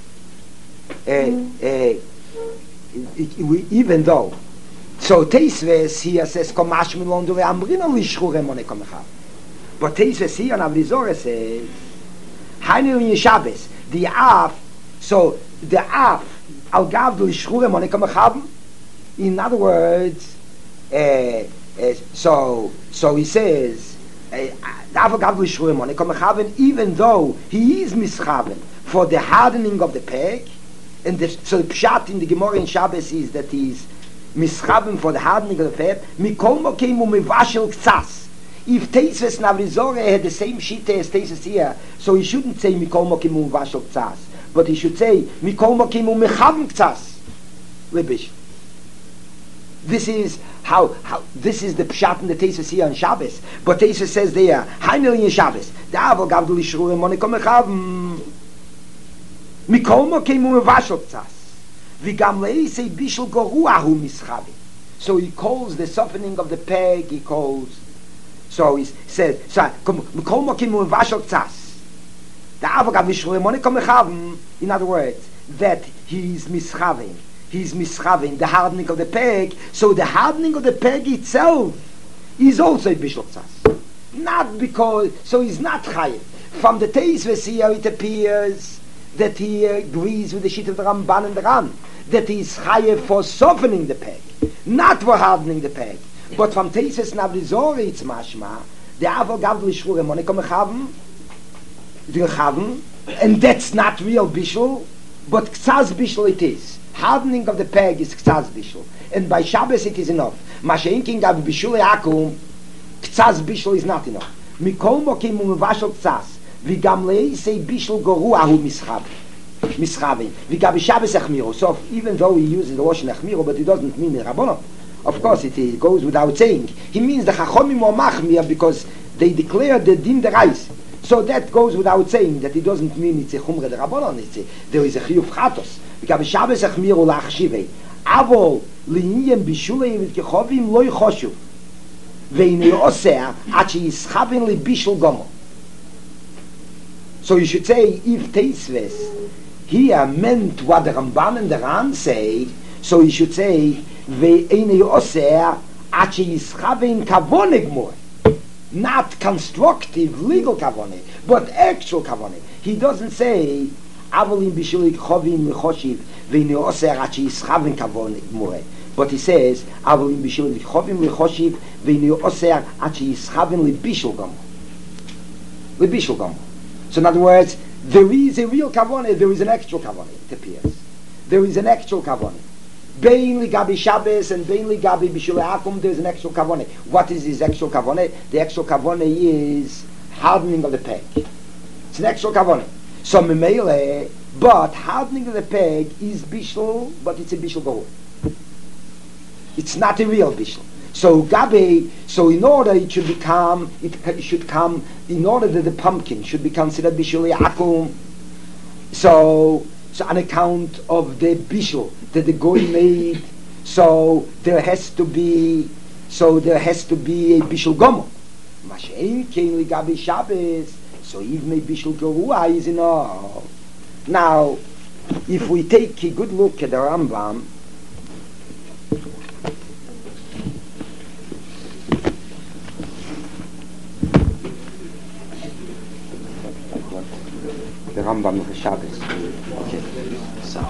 even though. So Teisves here says Komash Milon do Amrina Lishur Monekom Echavim. But Teisves here on Avlizore says Hanil in Shabbos. The Av, so the Af al gav the Lishur Monekom Echavim. In other words, uh, uh, so so he says the Af al gav the Lishur Monekom Echavim, even though he is mischaven for the hardening of the peg, and the, so the pshat in the Gemara in Shabbos is that he is mischaven for the hardening of the peg. Mikol mokem umivashel ktsas. If Teisves Navlizore had the same shite as Teisves here, so he shouldn't say Mikol mokem umivashel ktsas, but he should say Mikol mokem umechaven ktsas lebish. This is how how this is the pshat in the Teisves here on Shabbos. But Teisves says there Hainel in Shabbos the Avol gav du lishur monekom echaven Mikol mokem umivashel ktsas v'gam leisei bishul goruahu mischavi. So he calls the softening of the peg, he calls. So he says, Mikol mokem umivashel ktsas. The Avogav Mishur Monekom Echavim, in other words, that he is mischaven. He is mischaven, the hardening of the peg. So the hardening of the peg itself is also a bishul ktsas. Not because, so he's not chayiv. From the Teisves here it appears that he agrees with the shit of the Ramban and the Ram, that he is chayiv for softening the peg, not for hardening the peg. But from Teisves Navlizore it's mashma, the Avogav Lishur Monekom Echavim, and that's not real bishul, but ktsas bishul it is. Hardening of the peg is ktsas bishul, and by Shabbos it is enough. Masha'inkin gav bishul yakum, ktsas bishul is not enough. Mikol mokim umevashel ktsas, v'gam leisei bishul goruahu mischav, mischav, v'gam Shabbos echmiru. So even though he uses the washing echmiru, but it doesn't mean the rabbanon. Of course, it, it goes without saying. He means the chachomim or machmir because they declare the din derais. So that goes without saying that it doesn't mean it's a chumre de rabbanon. It's a, there is a chiyuv chatos. Because Shabbos echmiru lachshivei, avol linyem bishulei v'kechovim loy choshuv, ve'inei oseh at she'yischaven li bishul gomo. So you should say if Teisves here meant what the Ramban and the Ran say, so you should say ve'inei oseh at she'yischaven kavoneg more. Not constructive legal kavone, but actual kavone. He doesn't say avolim bishulik chovim lechoshiv ve'inei oser achi yischaven kavone more. But he says avolim bishulik chovim lechoshiv ve'inei oser achi yischaven lebishul gomo. Lebishul gomo. So in other words, there is a real kavone, there is an actual kavone. It appears there is an actual kavone. Bein ligabi Shabbos and bein ligabi bishul akum, there's an extra kavone. What is this extra kavone? The extra kavone is hardening of the peg. It's an extra kavone. So memele, but hardening of the peg is bishul, but it's a bishul gour. It's not a real bishul. So gabe, so in order it should become, it should come, in order that the pumpkin should be considered bishul akum, so, so on account of the bishul that the goy made, so there has to be, so there has to be a bishul gomo. Mashein kein ligabi Shabbos, so even a bishul gerua is enough. Now, if we take a good look at the Rambam, the Rambam of Shabbos. Okay. So.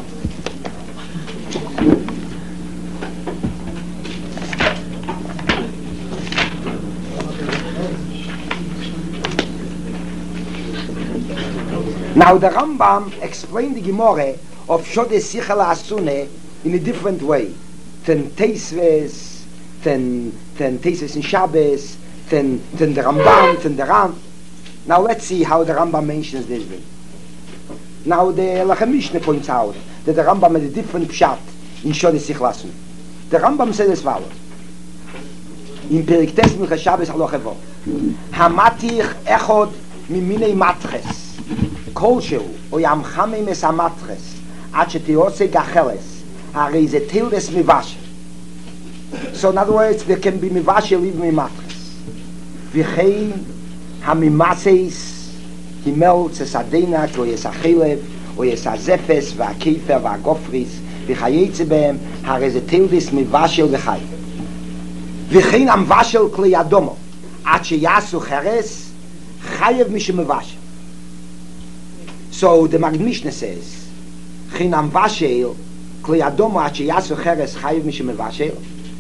Now the Rambam explained the Gemara of Shode Sichel Asune in a different way than Teisves, than than Teisves in Shabbos, than than the Rambam, than the Ram. Now let's see how the Rambam mentions this thing. Now the Lechem Mishnah points out that the Rambam had a different pshat in Shode Sichel Asune. The Rambam says as follows in Perek Tes Milchas Shabbos Halacha Vav: Hamatich echod miminei matches koshu o yam chamim es hamatches ad shetiose gacheles hare ze tildes mivash. So in other words, there can be mivashel even in matches. V'chein hamimaseis he melts es adenak o yes achelev o yes azefes v'akefer v'agofris v'chayetze behem hare ze tildes mivashel v'chay. V'chein am vashel klei adomo ad sheyasu cheres chayev mishem mivashel. So the Magid Mishnah says, "Chinam vashel klei adomo ad sheyasu cheres chayev mishem mivashel."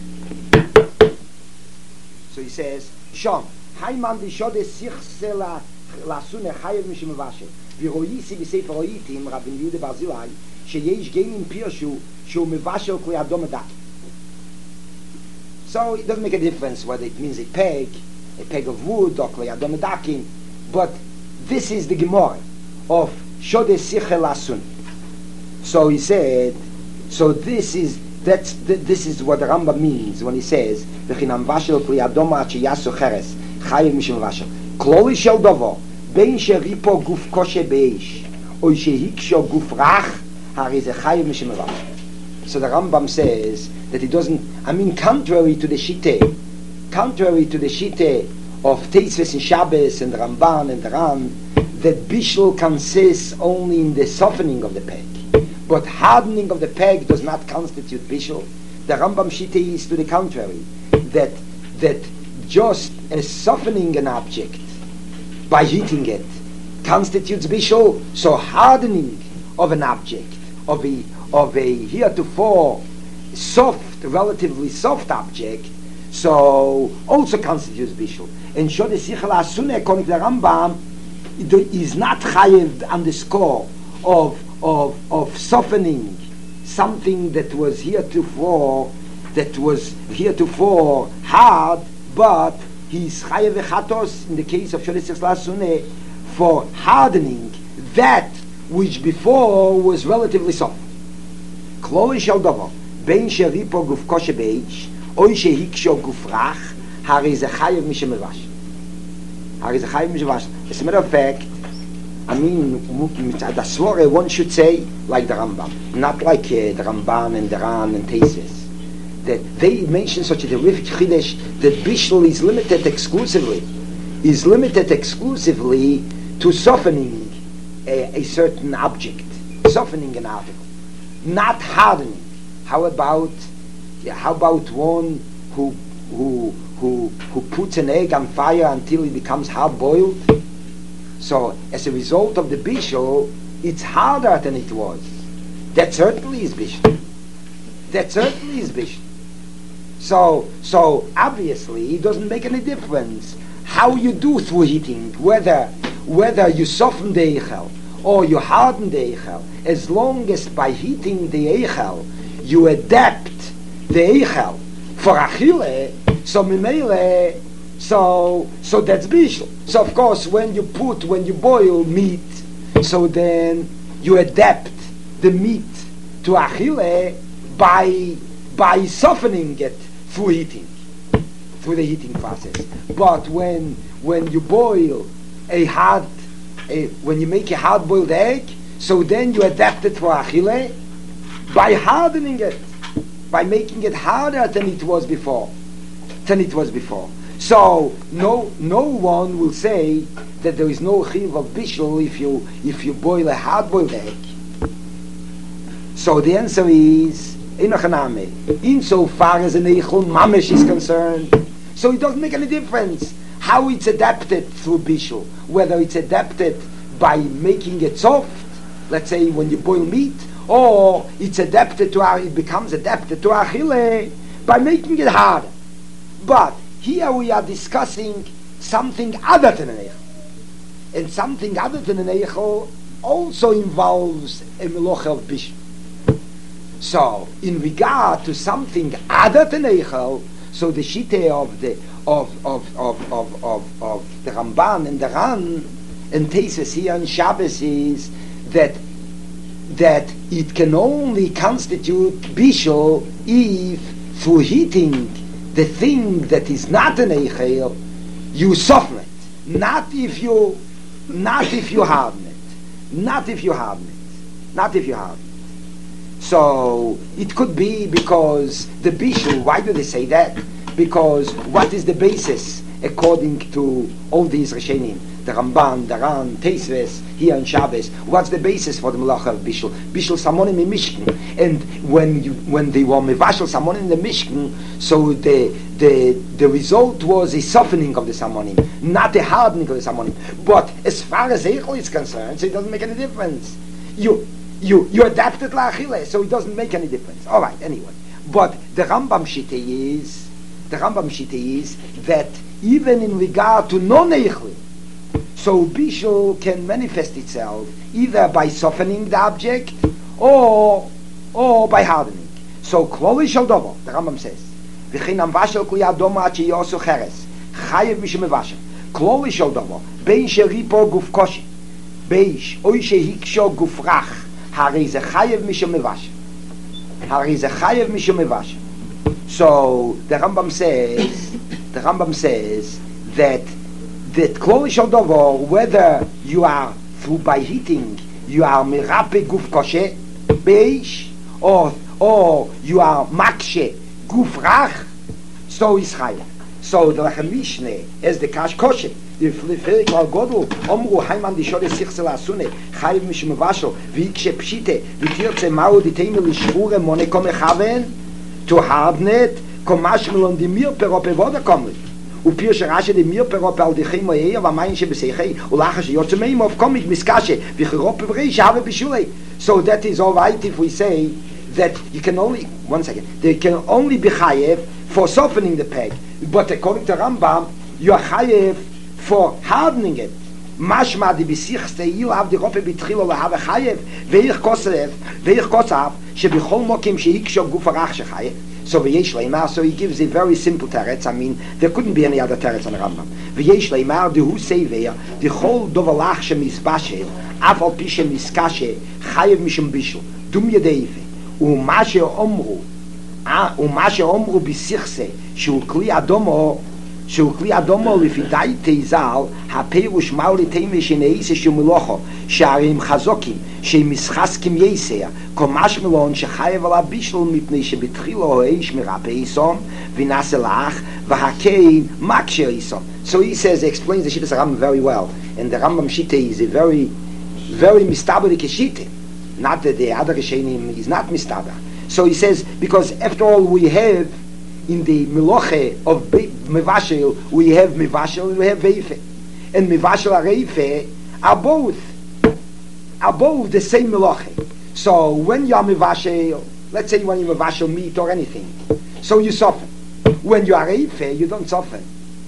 So he says, "Shom hayman dishode sichsela lasune chayev mishem mivashel." V'royisi b'sefer royitim Rabbi Yehuda bar Zilai sheyesh genim pirshu shu mivashel klei adomo dak. So it doesn't make a difference whether it means a peg, a peg of wood, or klei adomo dakin, but this is the Gemara of Shode Sichel Asun. So he said, so this is that's th- this is what the Rambam means when he says v'chinam vashel klei adomo ad sheyasu cheres chayev mishem vashel kloli shel dovo bein sheripo guf koshe beish o shehiksho guf rach hare ze chayev mishem vashel. So the Rambam says that it doesn't, I mean contrary to the Shitteh, contrary to the Shitteh of Teisves and Shabbos and Ramban and the Ran, that bishul consists only in the softening of the peg, but hardening of the peg does not constitute bishul. The Rambam Shitteh is to the contrary, that that just as softening an object by heating it constitutes bishul, so hardening of an object, of a of a heretofore soft, relatively soft object, so also constitutes bishul. And Shode Sichel Asuneh, according to the Rambam, is not chayev on the score of of of softening something that was heretofore that was heretofore hard, but he's chayev echatos in the case of Shode Sichel Asuneh for hardening that which before was relatively soft. Kloli shel dovo bein sheripo guf koshe beish oy shehiksho guf rach hare ze chayev mishem mevash hare ze chayev mishem mevash. As a matter of fact, I mean, mitzad asvore one should say like the Rambam, not like uh, the Ramban and the Ran and Teisves, that they mention such a terrific chiddush that bishul is limited exclusively is limited exclusively to softening a, a certain object, softening an article, not hardening. How about yeah, how about one who who who who puts an egg on fire until it becomes hard boiled? So as a result of the bishul, it's harder than it was. That certainly is bishul. That certainly is bishul. So so obviously it doesn't make any difference how you do through heating, whether whether you soften the eichel or you harden the eichel, as long as by heating the eichel you adapt the eichel for achile, so mimele, so so that's bishul. So of course, when you put when you boil meat, so then you adapt the meat to achile by by softening it through heating, through the heating process. But when when you boil a hard, a, when you make a hard-boiled egg, so then you adapt it for achile by hardening it, by making it harder than it was before, than it was before. So no no one will say that there is no chiv of bishul if you if you boil a hard-boiled egg. So the answer is inochaname. Insofar as an eichel mamish is concerned, so it doesn't make any difference how it's adapted through bishul, whether it's adapted by making it soft, let's say when you boil meat, or it's adapted to our, it becomes adapted to achile by making it harder. But here we are discussing something other than an eichel, and something other than an eichel also involves a melocha of bishul. So, in regard to something other than eichel, so the shite of the of of of of of, of the Ramban and the Ran and Tesis here in Shabbos is that that it can only constitute bishul if through heating the thing that is not an eichel you soften it, not if you not if you harden it, not if you harden it, not if you harden it. So it could be because the bishul. Why do they say that? Because what is the basis according to all these Rishonim, the Ramban, the Ran, Teisves, here in Shabbos? What's the basis for the Melacha of bishul? Bishul samonim in Mishkan, and when you when they were mevashel samonim in the Mishkan, so the the the result was a softening of the samonim, not a hardening of the samonim. But as far as eichel is concerned, so it doesn't make any difference. You. You you adapt it la'achile, so it doesn't make any difference. All right, anyway. But the Rambam Shite is the Rambam Shite is that even in regard to non-eichli, so bishul can manifest itself either by softening the object or or by hardening. So kloli shel dovo, the Rambam says, v'chinam vashel kli adoma at sheyosu cheres chayev mishum mevashel kloli shel dovo bein sheripo guf koshi beish oy shehiksho guf rach. Hari ze chayev mishum mevash. Hari ze chayev mishum mevash. So the Rambam says, the Rambam says that that klol shel davar, whether you are through by heating, you are mirape guf koshe beish, or or you are makshe guf rach, so is chayev. So the Lechem Mishneh is the kash koshe. לפרק על גודל, אמרו היימן דישור יסיכסל הסונה, חייב משום מבשו, ויקשה פשיטה, ותרצה מהו דיתנו לשבורה מונה כמו מכוון, to harden it, כמש מלון די מיר פרופה וודה קומט. ופיר שרשא די מיר פרופה על דיכי מוהי, ומיין שבסייכי, ולאחר שיוצא מהם אוף קומיק מסקשה, וחירופה ברי שהווה בשולי. So that is all right if we say that you can only, one second, they can only be chayev for softening the peg, but according to Rambam, you are chayev for hardening it. Mashma di bisichste you have the rope bitkhilo la have chayev veich kosev veich kosav shebichol mokim sheiksho guf arach shechayev. So veyesh leimar, so he gives a very simple teretz. I mean, there couldn't be any other teretz on the Rambam. Veyesh leimar dehu seveya the whole dovalach shemisbashel afal pishe miskashe chayev mishum bishul dum yedeive umashe omru ah umashe omru bisichse shu kli adomo שהוא כלי אדומו לפי די תיזל, הפירוש מהו לתמיש שנעיסה שהוא מלוכו, שהרי הם חזוקים, שהם משחסקים יסר, כמשמע מלון שחייב על הבישל מפני שבתחילו האיש מרפא איסום, ונעשה לך, והקיין מקשר איסום. So he says, he explains the Shittas Rambam very well, and the Rambam Shitte is a very, very mistabelik Shitte. Not that the other Rishonim is not mistaber. So he says, because after all we have in the meloche of mevashel, we have mevashel and we have veife, and mevashel and reife are both are both the same meloche. So when you are mevashel, let's say when you mevashel meat or anything, so you soften. When you are reife, you don't soften.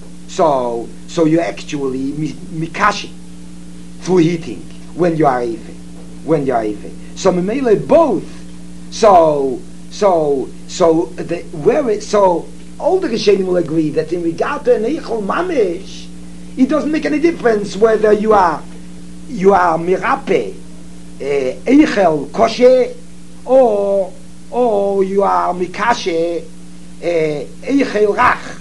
So so you actually mikashi through heating when you are reife. When you are reife. So memele both. So So, so the where it, so all the Rishonim will agree that in regard to an eichel mamish, it doesn't make any difference whether you are you are mirape uh, eichel kosher or or you are mikashe uh, eichel rach.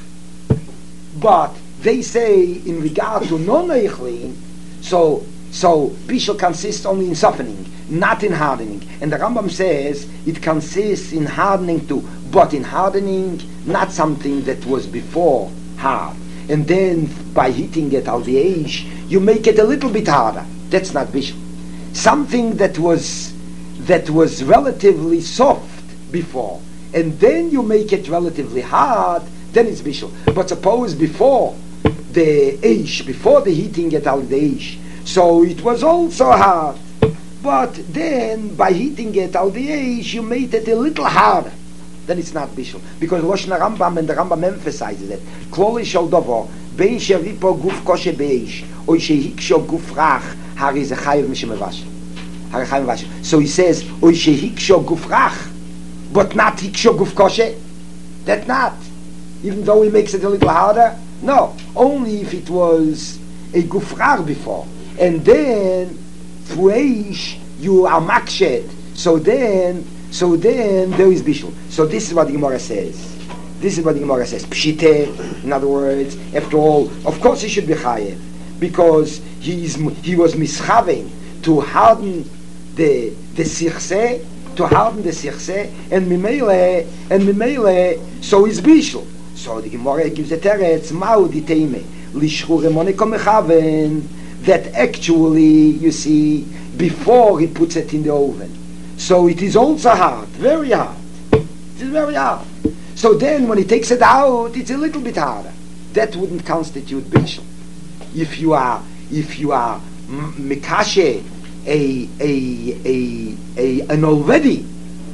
But they say in regard to non-eichlin, so so bishul consists only in softening, not in hardening. And the Rambam says it consists in hardening too, but in hardening, not something that was before hard. And then by heating it al the age, you make it a little bit harder. That's not bishul. Something that was that was relatively soft before, and then you make it relatively hard, then it's bishul. But suppose before the age, before the heating it al the age, so it was also hard. But then, by heating it al the age, you made it a little harder. Then it's not bishul. Because Lashon Rambam and the Rambam emphasizes it. Kloli shel dovo, bein sheripo guf koshe beish, oy shehiksho guf rach, hari ze chayev mishemevashel. Hari chayev mevashel. So he says, oy shehiksho guf rach, but not hiksho guf koshe. That not. Even though he makes it a little harder. No. Only if it was a guf rach before. And then, through eish, you are makshed. So then, so then there is bishul. So this is what the Gemara says. This is what the Gemara says. Pshite, in other words, after all, of course he should be chayev, because he is he was mischavein to harden the the sichse, to harden the sichse, and mimele and mimele. So is bishul. So the Gemara gives a teretz ma'u diteme lishchure monekom mechaven. That actually, you see, before he puts it in the oven. So it is also hard, very hard. It is very hard. So then when he takes it out, it's a little bit harder. That wouldn't constitute bishul. If you are, if you are mikashe, a, a, a, a, an already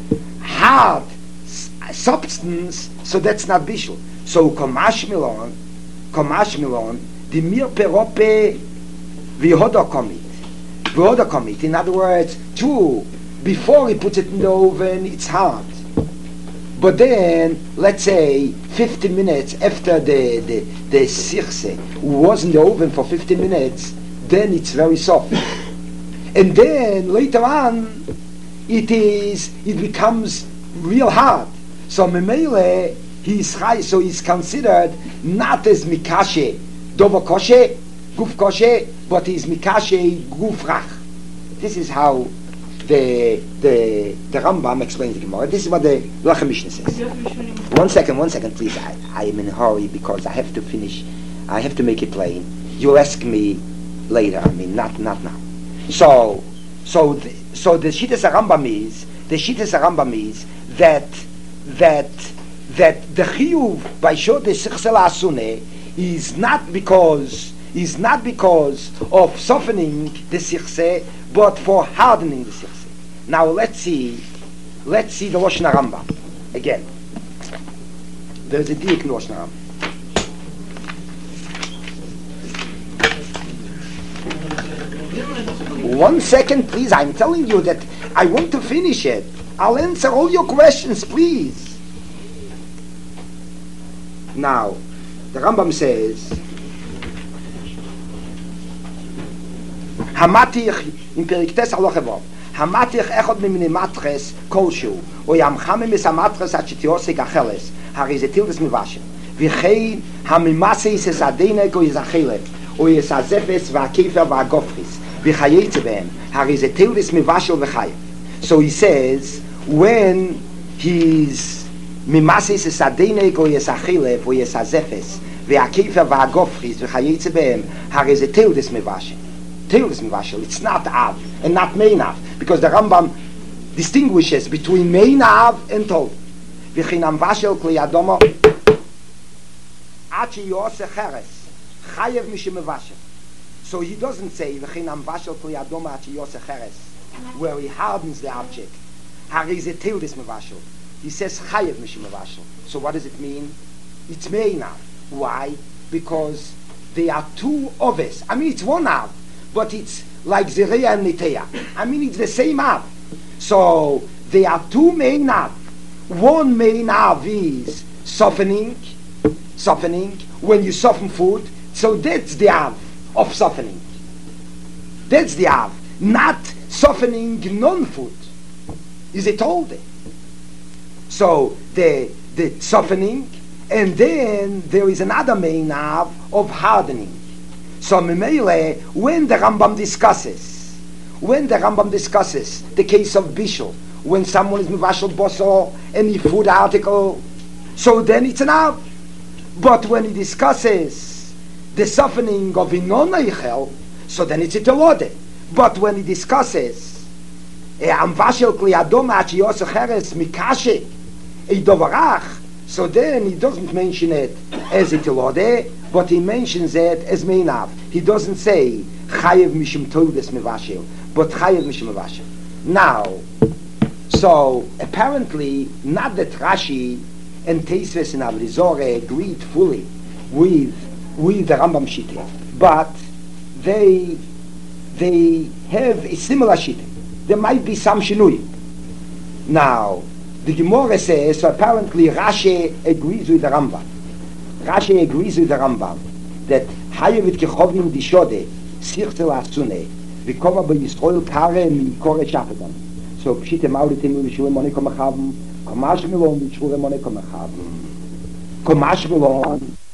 hard s- substance, so that's not bishul. So komash milon, komash milon, the mir perope, V'hodakomit. V'hodakomit. In other words, too, before he puts it in the oven, it's hard. But then, let's say, fifteen minutes after the, the, the sirse was in the oven for fifteen minutes, then it's very soft. And then, later on, it is, it becomes real hard. So, memele, he's high, so he's considered not as mikashe, dovo koshe, guf koshe, but he's mikashe guf rach. This is how the the the Rambam explains the Gemara. This is what the Lechem Mishnah says. One second, one second, please. I, I am in a hurry because I have to finish. I have to make it plain. You'll ask me later. I mean, not not now. So so the, so the Shittas Rambam is the Shittas Rambam is that that that the chiyuv by shot the sichsel asune is not because. is not because of softening the sichse, but for hardening the sichse. Now let's see, let's see the Lashon Rambam again. There's a diuk in Lashon Rambam. One second, please. I'm telling you that I want to finish it. I'll answer all your questions, please. Now, the Rambam says, Hamatich in Periktes Alochevov. Hamatich echod mimini matres kolshu. O yamchame mis amatres at shitiose gacheles. Harizetil des mivashem. Vichein hamimase is es adene go yizachele. O yizazefes va'kefer va'gofris. Vichayetze behem. Harizetil des mivashel v'chayev. So he says, when he's mimase is es adene go yizachele o yizazefes va'kefer va'gofris. Vichayetze behem. Harizetil des mivashem. It's not Av and not Mein Av, because the Rambam distinguishes between Mein Av and Tov. V'chinam vashel kli adomo achi yose cheres chayev mishim vashel. So he doesn't say v'chinam vashel kli adomo achi yose cheres, where he hardens the object. Harizetil des mevashel. He says chayev mishim vashel. So what does it mean? It's Mein Av. Why? Because they are two oves. I mean, it's one Av, but it's like Zereya and Niteya. I mean, it's the same Av. So, they are two main Av. one main av is softening, softening, when you soften food, so that's the av of softening. That's the av, not softening non-food. Is it told? So the the softening, and then there is another main av of hardening. So Mimele, when the Rambam discusses, when the Rambam discusses the case of Bishul, when someone is mivashel boso, any food article, so then it's an av. But when he discusses the softening of inon eichel, so then it's a telode. But when he discusses am vashel kli adom ach yos cheres mikashe a dovarach, so then he doesn't mention it as a telode, but he mentions it as meinav. He doesn't say chayev mishum todes mivashel, but chayev mishum mivashel. Now, so apparently, not that Rashi and Teisves and Avrizore agreed fully with with the Rambam Shita, but they they have a similar Shita. There might be some shinui. Now, the Gemara says, so apparently Rashi agrees with the Rambam. Rashi agrees with the Rambam that Hayevit Kechovim Dishode Sirtel Asune Vikova Ba Yisrael Kare Mi Kore Shafetam. So Pshite Mauritim Vishure Moniko Machavim Komash Milon Vishure Moniko Machavim Komash Milon